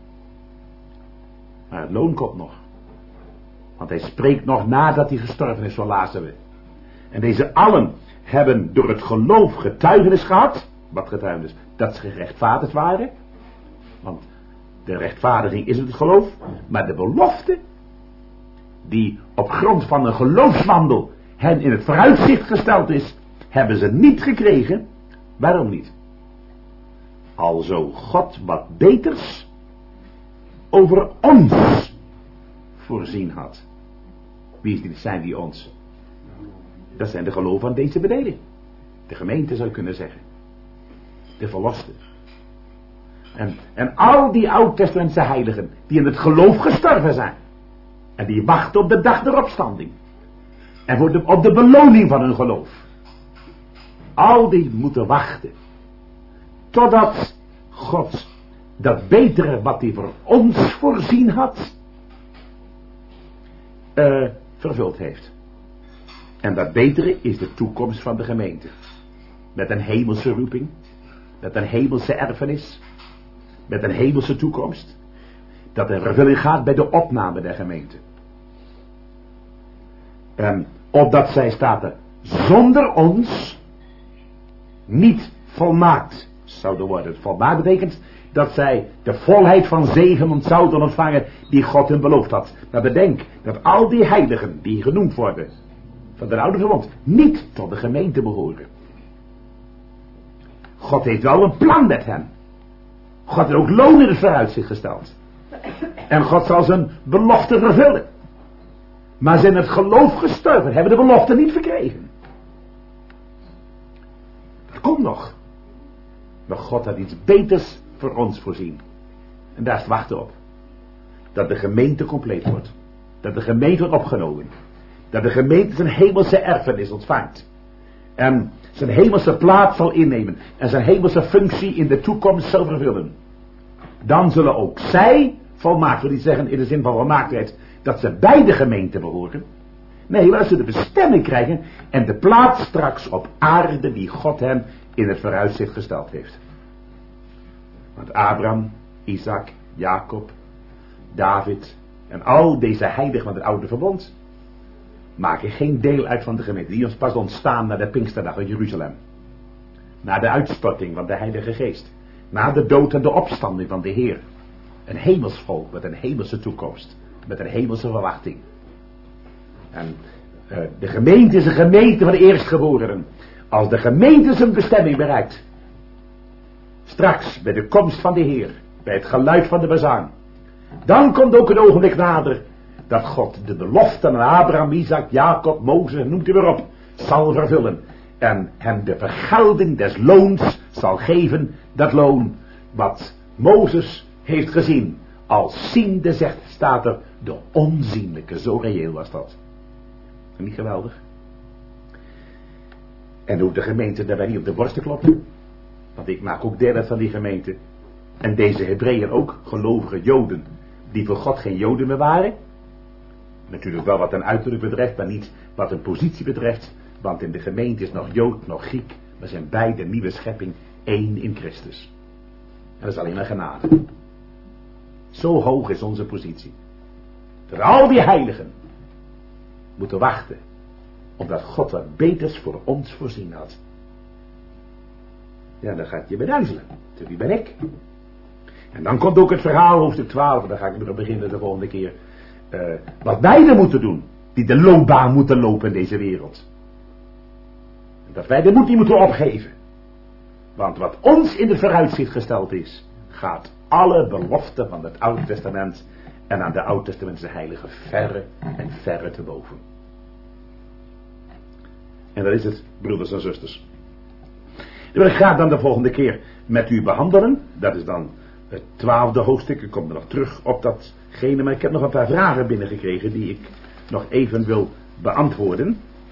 Maar het loon komt nog. Want hij spreekt nog nadat hij gestorven is, zo lazen we. En deze allen hebben door het geloof getuigenis gehad. Wat getuigenis? Dat ze gerechtvaardigd waren. Want de rechtvaardiging is het geloof. Maar de belofte, die op grond van een geloofswandel hen in het vooruitzicht gesteld is, hebben ze niet gekregen. Waarom niet? Alzo God wat beters over ons voorzien had. Wie zijn die ons? Dat zijn de geloven van deze bedeling. De gemeente zou je kunnen zeggen. De verlosten. En, en al die oud-testamentse heiligen die in het geloof gestorven zijn. En die wachten op de dag der opstanding. En voor de, op de beloning van hun geloof. Al die moeten wachten. Totdat God dat betere wat hij voor ons voorzien had, uh, vervuld heeft. En dat betere is de toekomst van de gemeente. Met een hemelse roeping. Met een hemelse erfenis. Met een hemelse toekomst. Dat in vervulling gaat bij de opname der gemeente. En opdat zij staat er zonder ons niet volmaakt zouden worden. Volmaakt betekent dat zij de volheid van zegen zouden ontvangen die God hun beloofd had. Maar bedenk dat al die heiligen die genoemd worden van de oude verbond niet tot de gemeente behoren. God heeft wel een plan met hen. God heeft ook loon in het vooruitzicht gesteld. En God zal zijn belofte vervullen. Maar ze in het geloof gestorven, hebben de belofte niet verkregen. Dat komt nog. Maar God had iets beters voor ons voorzien. En daar is het wachten op. Dat de gemeente compleet wordt. Dat de gemeente wordt opgenomen. Dat de gemeente zijn hemelse erfenis ontvangt. En zijn hemelse plaats zal innemen. En zijn hemelse functie in de toekomst zal vervullen. Dan zullen ook zij volmaakt, wil niet zeggen in de zin van volmaaktheid, dat ze bij de gemeente behoren. Nee, maar ze de bestemming krijgen en de plaats straks op aarde die God hen in het vooruitzicht gesteld heeft. Want Abraham, Isaac, Jacob, David en al deze heiligen van het oude verbond maken geen deel uit van de gemeente. Die ons pas ontstaan na de Pinksterdag in Jeruzalem. Na de uitstorting van de Heilige Geest. Na de dood en de opstanding van de Heer. Een hemels volk met een hemelse toekomst. Met een hemelse verwachting. En uh, de gemeente is een gemeente van de eerstgeborenen. Als de gemeente zijn bestemming bereikt. Straks bij de komst van de Heer. Bij het geluid van de bazuin. Dan komt ook een ogenblik nader. Dat God de belofte aan Abraham, Isaac, Jacob, Mozes, noemt u weer op. Zal vervullen. En hem de vergelding des loons zal geven. Dat loon wat Mozes heeft gezien. als ziende, zegt, staat er, de onzienlijke. Zo reëel was dat. Niet geweldig? En hoe de gemeente daarbij niet op de borst te kloppen. Want ik maak ook deel uit van die gemeente. En deze Hebreeën ook, gelovige Joden, die voor God geen Joden meer waren. Natuurlijk wel wat een uiterlijk betreft, maar niet wat een positie betreft. Want in de gemeente is nog Jood, nog Griek. We zijn beide nieuwe schepping, één in Christus. En dat is alleen maar genade. Zo hoog is onze positie. Dat al die heiligen moeten wachten. Omdat God wat beters voor ons voorzien had. Ja, dan gaat je beduizelen. Dus wie ben ik? En dan komt ook het verhaal, hoofdstuk twaalf. Daar ga ik weer beginnen de volgende keer. Uh, wat wij er moeten doen. Die de loopbaan moeten lopen in deze wereld. En dat wij de moed niet moeten opgeven. Want wat ons in het vooruitzicht gesteld is, gaat alle beloften van het Oude Testament en aan de Oud-Testamentse heiligen verre en verre te boven. En dat is het, broeders en zusters. Dat wil ik graag dan de volgende keer met u behandelen. Dat is dan het twaalfde hoofdstuk. Ik kom er nog terug op datgene, maar ik heb nog een paar vragen binnengekregen die ik nog even wil beantwoorden.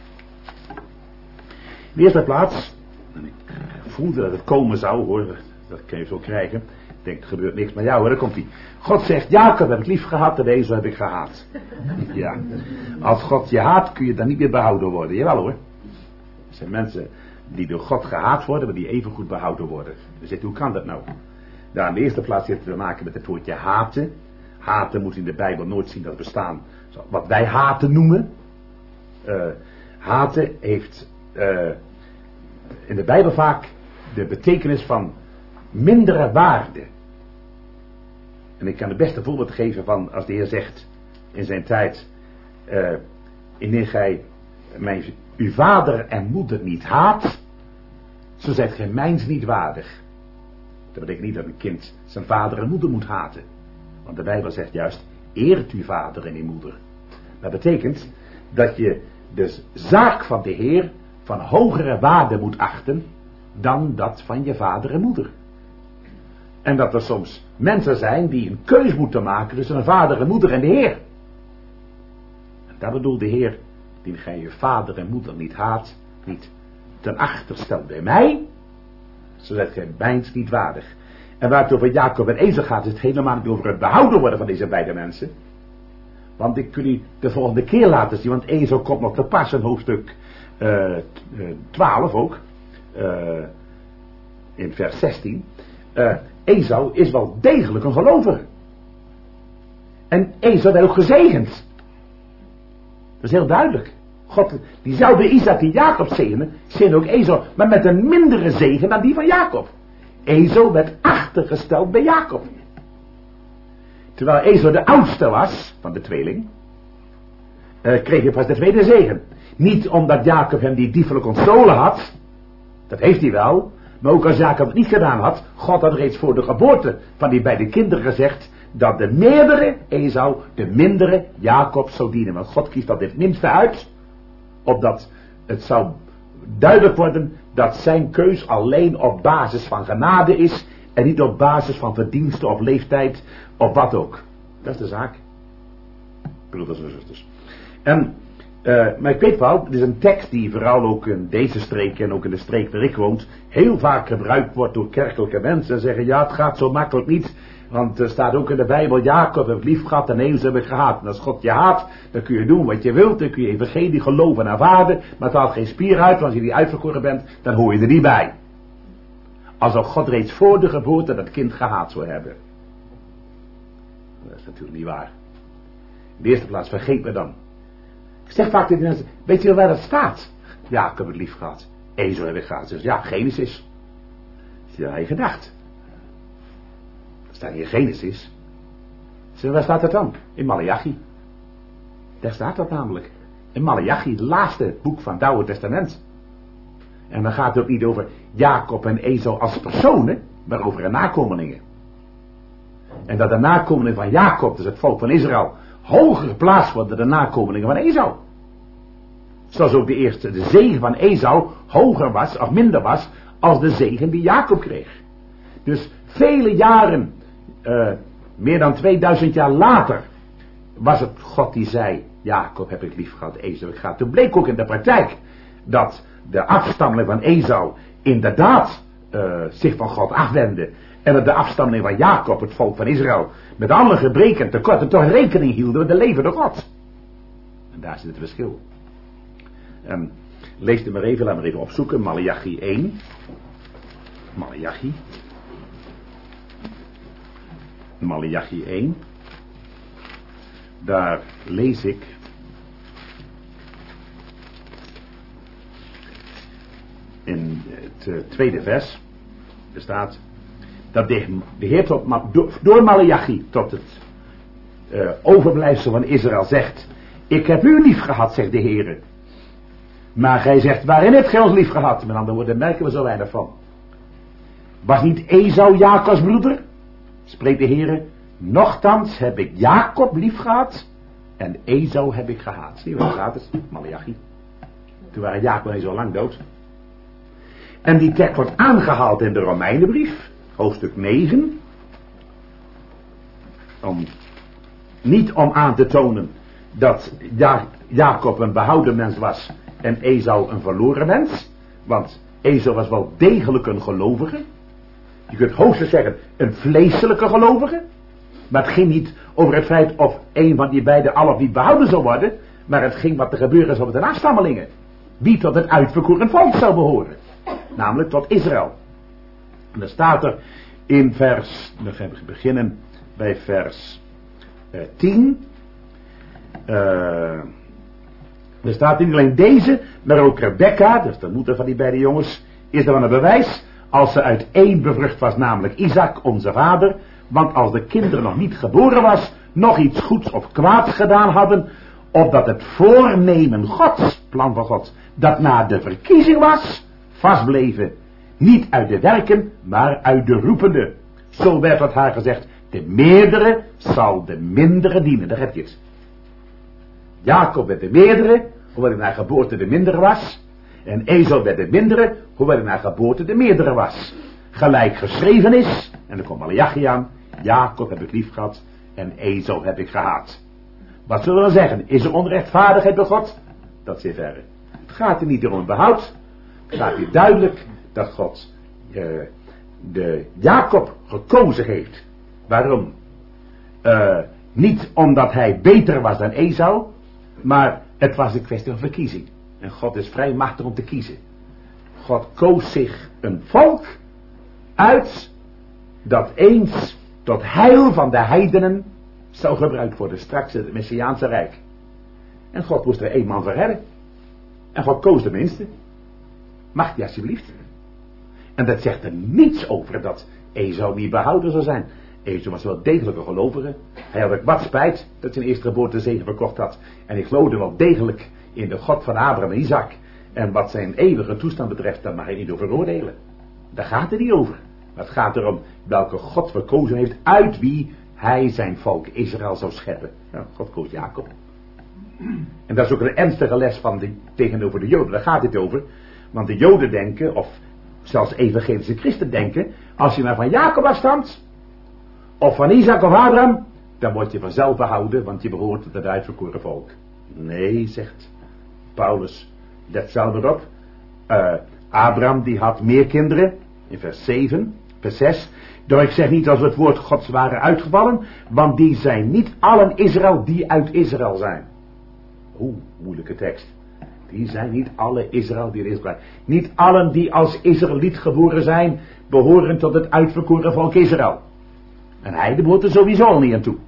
In de eerste plaats, en ik voelde dat het komen zou hoor, dat kan je zo krijgen. Ik denk, er gebeurt niks, maar ja hoor, daar komt hij. God zegt, Jacob heb ik lief gehad en deze heb ik gehaat. Ja, als God je haat kun je dan niet meer behouden worden. Jawel hoor. Er zijn mensen die door God gehaat worden, maar die even goed behouden worden. Dus hoe kan dat nou? Daar in de eerste plaats heeft het te maken met het woordje haten. Haten moet in de Bijbel nooit zien dat bestaan. Wat wij haten noemen. Uh, haten heeft uh, in de Bijbel vaak de betekenis van mindere waarde. En ik kan het beste voorbeeld geven van als de Heer zegt in zijn tijd. Uh, indien gij mijn, uw vader en moeder niet haat, zo zijt gij mijns niet waardig. Dat betekent niet dat een kind zijn vader en moeder moet haten. Want de Bijbel zegt juist, eert uw vader en uw moeder. Dat betekent dat je de zaak van de Heer van hogere waarde moet achten dan dat van je vader en moeder. En dat er soms mensen zijn die een keus moeten maken tussen een vader en moeder en de Heer. En dat bedoelt de Heer, die gij je vader en moeder niet haat, niet ten achter stelt bij mij, zo zijt gij mijns niet waardig. En waar het over Jacob en Esau gaat, is het helemaal niet over het behouden worden van deze beide mensen. Want ik kun u de volgende keer laten zien, want Esau komt nog te pas in hoofdstuk uh, twaalf ook, uh, in vers zestien. Uh, Esau is wel degelijk een gelovige. En Esau werd ook gezegend. Dat is heel duidelijk. God, diezelfde Isaac die Jacob zegende, zegende ook Esau, maar met een mindere zegen dan die van Jacob. Esau werd achtergesteld bij Jacob. Terwijl Esau de oudste was van de tweeling, uh, kreeg hij pas de tweede zegen. Niet omdat Jacob hem die diefelijk ontstolen had, dat heeft hij wel, maar ook als Jacob het niet gedaan had, God had reeds voor de geboorte van die beide kinderen gezegd, dat de meerdere Esau de mindere Jacob zou dienen. Want God kiest dat dit minste uit, opdat het zou duidelijk worden dat zijn keus alleen op basis van genade is en niet op basis van verdienste of leeftijd of wat ook. Dat is de zaak. Broeders en zusters. En, uh, maar ik weet wel, het is een tekst die vooral ook in deze streek en ook in de streek waar ik woon, heel vaak gebruikt wordt door kerkelijke mensen en zeggen, ja het gaat zo makkelijk niet. Want er staat ook in de Bijbel, Jacob heb ik lief gehad en Esau heb ik gehaat. En als God je haat, dan kun je doen wat je wilt. Dan kun je evangelie geloven en aanvaarden. Maar het haalt geen spier uit, want als je niet uitverkoren bent, dan hoor je er niet bij. Alsof God reeds voor de geboorte dat kind gehaat zou hebben. Dat is natuurlijk niet waar. In de eerste plaats, vergeet me dan. Ik zeg vaak tegen mensen, weet je wel waar dat staat? Jacob heb ik lief gehad. Esau heb ik gehaat. Dus ja, Genesis. Dat is je eigen gedacht. Staat hier Genesis. Zeg, waar staat dat dan? In Maleachi. Daar staat dat namelijk. In Maleachi, het laatste boek van het Oude Testament. En dan gaat het ook niet over Jacob en Esau als personen, maar over hun nakomelingen. En dat de nakomelingen van Jacob, dus het volk van Israël, hoger geplaatst worden dan de nakomelingen van Esau. Zoals ook de eerste, de zegen van Esau hoger was, of minder was, als de zegen die Jacob kreeg. Dus vele jaren Uh, meer dan tweeduizend jaar later was het God die zei, Jacob heb ik lief gehad, Esau heb ik gehad. Toen bleek ook in de praktijk dat de afstammeling van Esau inderdaad uh, zich van God afwendde. En dat de afstammeling van Jacob, het volk van Israël, met alle gebreken en tekorten toch rekening hielden met de levende God. En daar zit het verschil. En lees het maar even, laat maar even opzoeken, Maleachi één. Maleachi. Maleachi één. Daar lees ik in het uh, tweede vers. Er staat dat de, de Heer tot, door, door Maleachi tot het uh, overblijfsel van Israël zegt: ik heb u lief gehad, zegt de Heer. Maar gij zegt, waarin hebt gij ons lief gehad? Met andere woorden, daar merken we zo weinig van. Was niet Esau Jacobs broeder? Spreekt de Heer: nochtans heb ik Jacob lief gehad en Esau heb ik gehaat. Zie je waar gaat het? Maleachi. Toen waren Jacob en zo lang dood. En die tekst wordt aangehaald in de Romeinenbrief, hoofdstuk negen. Om, niet om aan te tonen dat ja, Jacob een behouden mens was en Esau een verloren mens. Want Esau was wel degelijk een gelovige. Je kunt hoogstens zeggen een vleeselijke gelovige. Maar het ging niet over het feit of een van die beiden al of niet behouden zou worden. Maar het ging wat er gebeuren zou met de afstammelingen. Wie tot het uitverkoren volk zou behoren. Namelijk tot Israël. En dan staat er in vers, dan gaan we beginnen bij vers eh, tien. Uh, er staat niet alleen deze, maar ook Rebecca, dus de moeder van die beide jongens, is er van een bewijs. Als ze uit één bevrucht was, namelijk Isaac, onze vader. Want als de kinderen nog niet geboren was, nog iets goeds of kwaads gedaan hadden, opdat het voornemen Gods, plan van God, dat na de verkiezing was, vastbleven. Niet uit de werken, maar uit de roepende. Zo werd tot haar gezegd, de meerdere zal de mindere dienen. Daar heb je het. Jacob werd de meerdere, hoewel hij naar geboorte de mindere was. En Esau werd de mindere, hoewel hij naar geboorte de meerdere was. Gelijk geschreven is, en dan komt Maleachi aan, Jacob heb ik lief gehad en Esau heb ik gehaat. Wat zullen we zeggen? Is er onrechtvaardigheid bij God? Dat zit verre. Het gaat er niet om behoud. Het gaat hier duidelijk dat God uh, de Jacob gekozen heeft. Waarom? Uh, niet omdat hij beter was dan Esau, maar het was een kwestie van verkiezing. En God is vrij machtig om te kiezen. God koos zich een volk uit dat eens tot heil van de heidenen zou gebruikt worden, straks in het Messiaanse Rijk. En God moest er één man voor redden. En God koos de minste. Mag die alsjeblieft. En dat zegt er niets over dat Esau niet behouden zou zijn. Esau was wel degelijk een gelovige. Hij had ook wat spijt dat zijn eerste geboorte zegen verkocht had. En hij geloofde wel degelijk in de God van Abraham en Isaac. En wat zijn eeuwige toestand betreft, daar mag hij niet over oordelen. Daar gaat het niet over. Maar het gaat erom welke God verkozen heeft uit wie hij zijn volk Israël zou scheppen. Nou, God koos Jacob. En dat is ook een ernstige les van de, tegenover de Joden. Daar gaat het over. Want de Joden denken, of zelfs evangelische christen denken, als je maar van Jacob afstamt, of van Isaac of Abraham, dan word je vanzelf behouden, want je behoort tot het uitverkoren volk. Nee, zegt Paulus, let zelf erop. Uh, Abraham die had meer kinderen, in vers zeven, vers zes. Door ik zeg niet als we het woord Gods waren uitgevallen, want die zijn niet allen Israël die uit Israël zijn. Oeh, moeilijke tekst. Die zijn niet alle Israël die in Israël zijn. Niet allen die als Israëliet geboren zijn, behoren tot het uitverkoren volk Israël. En hij behoort er sowieso al niet aan toe.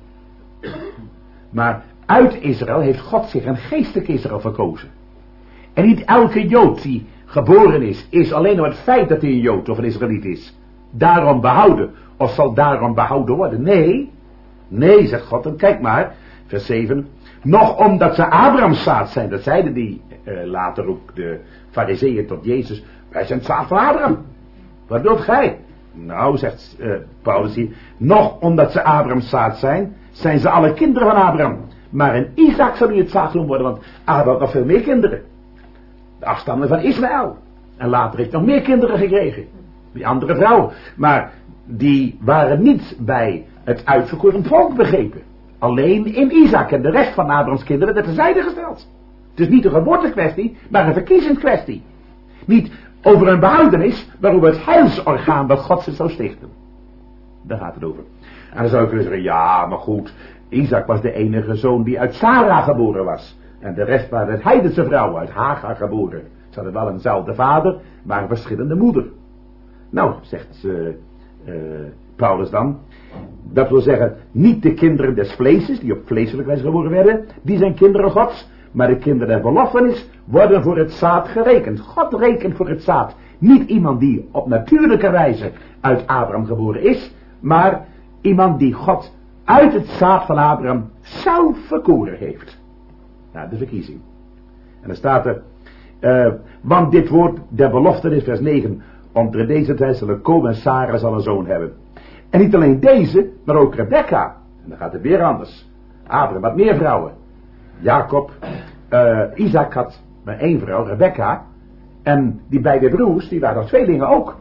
Maar uit Israël heeft God zich een geestelijk Israël verkozen. En niet elke Jood die geboren is, is alleen door het feit dat hij een Jood of een Israëliet is, daarom behouden, of zal daarom behouden worden. Nee, nee, zegt God, en kijk maar, vers zeven, nog omdat ze Abrahams zaad zijn, dat zeiden die uh, later ook de fariseeën tot Jezus, wij zijn het zaad van Abraham. Wat wilt gij? Nou, zegt uh, Paulus hier, nog omdat ze Abrahams zaad zijn, zijn ze alle kinderen van Abraham. Maar in Isaac zal niet het zaad genoemd worden, want Abraham had nog veel meer kinderen. De afstammeling van Ismaël. En later heeft hij nog meer kinderen gekregen. Die andere vrouwen. Maar die waren niet bij het uitverkoren volk begrepen. Alleen in Isaac en de rest van Abrahams kinderen werd terzijde gesteld. Het is niet een geboortekwestie, maar een verkiezingskwestie. Niet over een behoudenis, maar over het heilsorgaan dat God ze zou stichten. Daar gaat het over. En dan zou je kunnen zeggen, ja, maar goed, Isaac was de enige zoon die uit Sarah geboren was. En de rest waren het heidense vrouwen uit Hagar geboren. Ze hadden wel eenzelfde vader, maar een verschillende moeder. Nou, zegt uh, uh, Paulus dan, dat wil zeggen, niet de kinderen des vleeses, die op vleeselijke wijze geboren werden, die zijn kinderen Gods, maar de kinderen der beloftenis worden voor het zaad gerekend. God rekent voor het zaad. Niet iemand die op natuurlijke wijze uit Abraham geboren is, maar iemand die God uit het zaad van Abraham zelf verkoren heeft. Nou, de verkiezing. En dan staat er, uh, want dit woord der beloftenis, vers negen, onder deze tijd zullen komen en Sarah zal een zoon hebben. En niet alleen deze, maar ook Rebecca. En dan gaat het weer anders. Abraham had meer vrouwen. Jacob, uh, Isaac had maar één vrouw, Rebecca. En die beide broers, die waren tweelingen ook.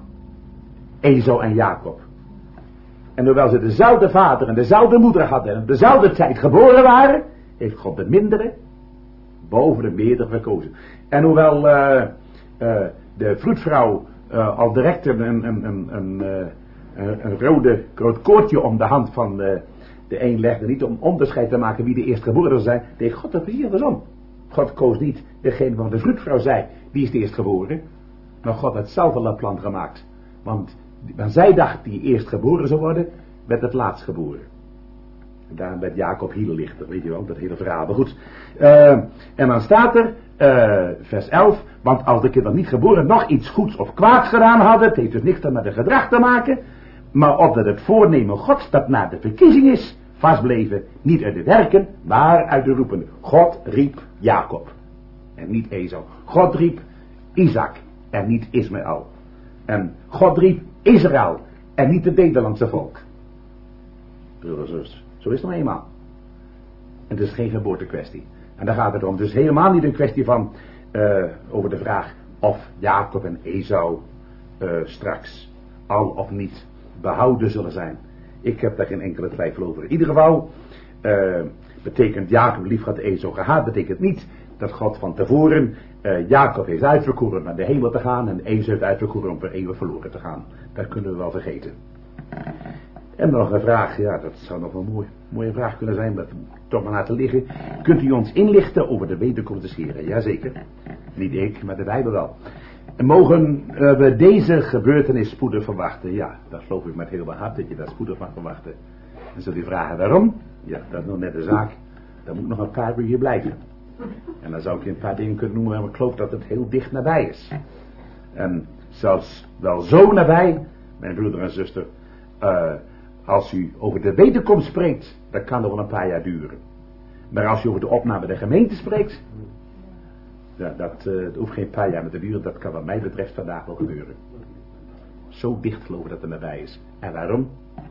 Esau en Jacob. En hoewel ze dezelfde vader en dezelfde moeder hadden en op dezelfde tijd geboren waren, heeft God de mindere boven de meerdere verkozen. En hoewel uh, uh, de vroedvrouw uh, al direct een, een, een, een, een, uh, een rode rood koordje om de hand van uh, de een legde, niet om onderscheid te maken wie de eerstgeboren zou zijn, deed God dat precies andersom. God koos niet degene van de vroedvrouw zei, die is de eerstgeboren, maar God had zelf al een plan gemaakt. Want waar zij dacht die eerst geboren zou worden, werd het laatst geboren. En daarom werd Jacob Hielenlichter, weet je wel, dat hele verhaal. Maar goed, uh, en dan staat er, uh, vers elf, want als de kinderen niet geboren nog iets goeds of kwaads gedaan hadden, het heeft dus niks met een gedrag te maken, maar opdat het voornemen Gods dat na de verkiezing is, vastbleven, niet uit de werken, maar uit de roepen. God riep Jacob en niet Esau. God riep Isaac en niet Ismaël. En God riep Israël en niet het Nederlandse volk. Broeders en zusters, zo is het nou eenmaal. En het is geen geboortekwestie. En daar gaat het om. Het is helemaal niet een kwestie van uh, over de vraag of Jacob en Esau uh, straks al of niet behouden zullen zijn. Ik heb daar geen enkele twijfel over. In ieder geval uh, betekent Jacob lief had Esau gehaat, betekent niet dat God van tevoren uh, Jacob heeft uitverkoren om naar de hemel te gaan en Esau heeft uitverkoren om voor eeuwig verloren te gaan. Dat kunnen we wel vergeten. En nog een vraag, ja, dat zou nog wel een mooie, mooie vraag kunnen zijn, maar toch maar laten liggen. Kunt u ons inlichten over de wederkomst des Heren? Jazeker. Niet ik, maar de Bijbel wel. En mogen uh, we deze gebeurtenis spoedig verwachten? Ja, dat geloof ik met heel mijn hart dat je daar spoedig van verwachten. En zult u vragen waarom? Ja, dat is nog net de zaak. Dan moet ik nog een paar uur hier blijven. En dan zou ik je een paar dingen kunnen noemen, maar ik geloof dat het heel dicht nabij is. En zelfs wel zo nabij, mijn broeder en zuster, uh, als u over de wederkomst spreekt, dat kan nog wel een paar jaar duren. Maar als u over de opname der gemeente spreekt, ja, dat, uh, dat hoeft geen paar jaar meer te duren, dat kan wat mij betreft vandaag wel gebeuren. Zo dicht geloof ik dat er nabij is. En waarom?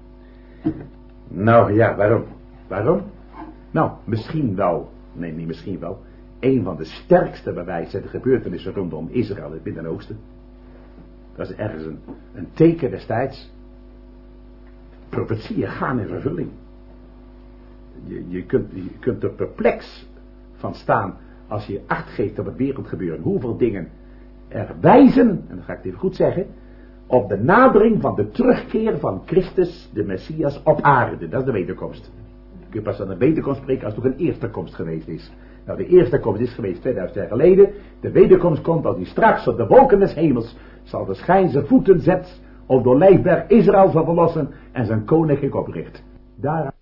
Nou ja, waarom? Waarom? Nou, misschien wel, nee niet misschien wel, een van de sterkste bewijzen de gebeurtenissen rondom Israël in het Midden-Oosten. Dat is ergens een, een teken destijds. Profetieën gaan in vervulling. Je, je, kunt, je kunt er perplex van staan als je acht geeft op het wereldgebeuren. Hoeveel dingen er wijzen, en dat ga ik het even goed zeggen, op de nadering van de terugkeer van Christus, de Messias, op aarde. Dat is de wederkomst. Je kunt pas aan de wederkomst spreken als het ook een eerste komst geweest is. Nou, de eerste komst is geweest tweeduizend jaar geleden. De wederkomst komt als hij straks op de wolken des hemels zal de schijn zijn voeten zet op de olijfberg Israël zal verlossen en zijn koninkrijk opricht. Daar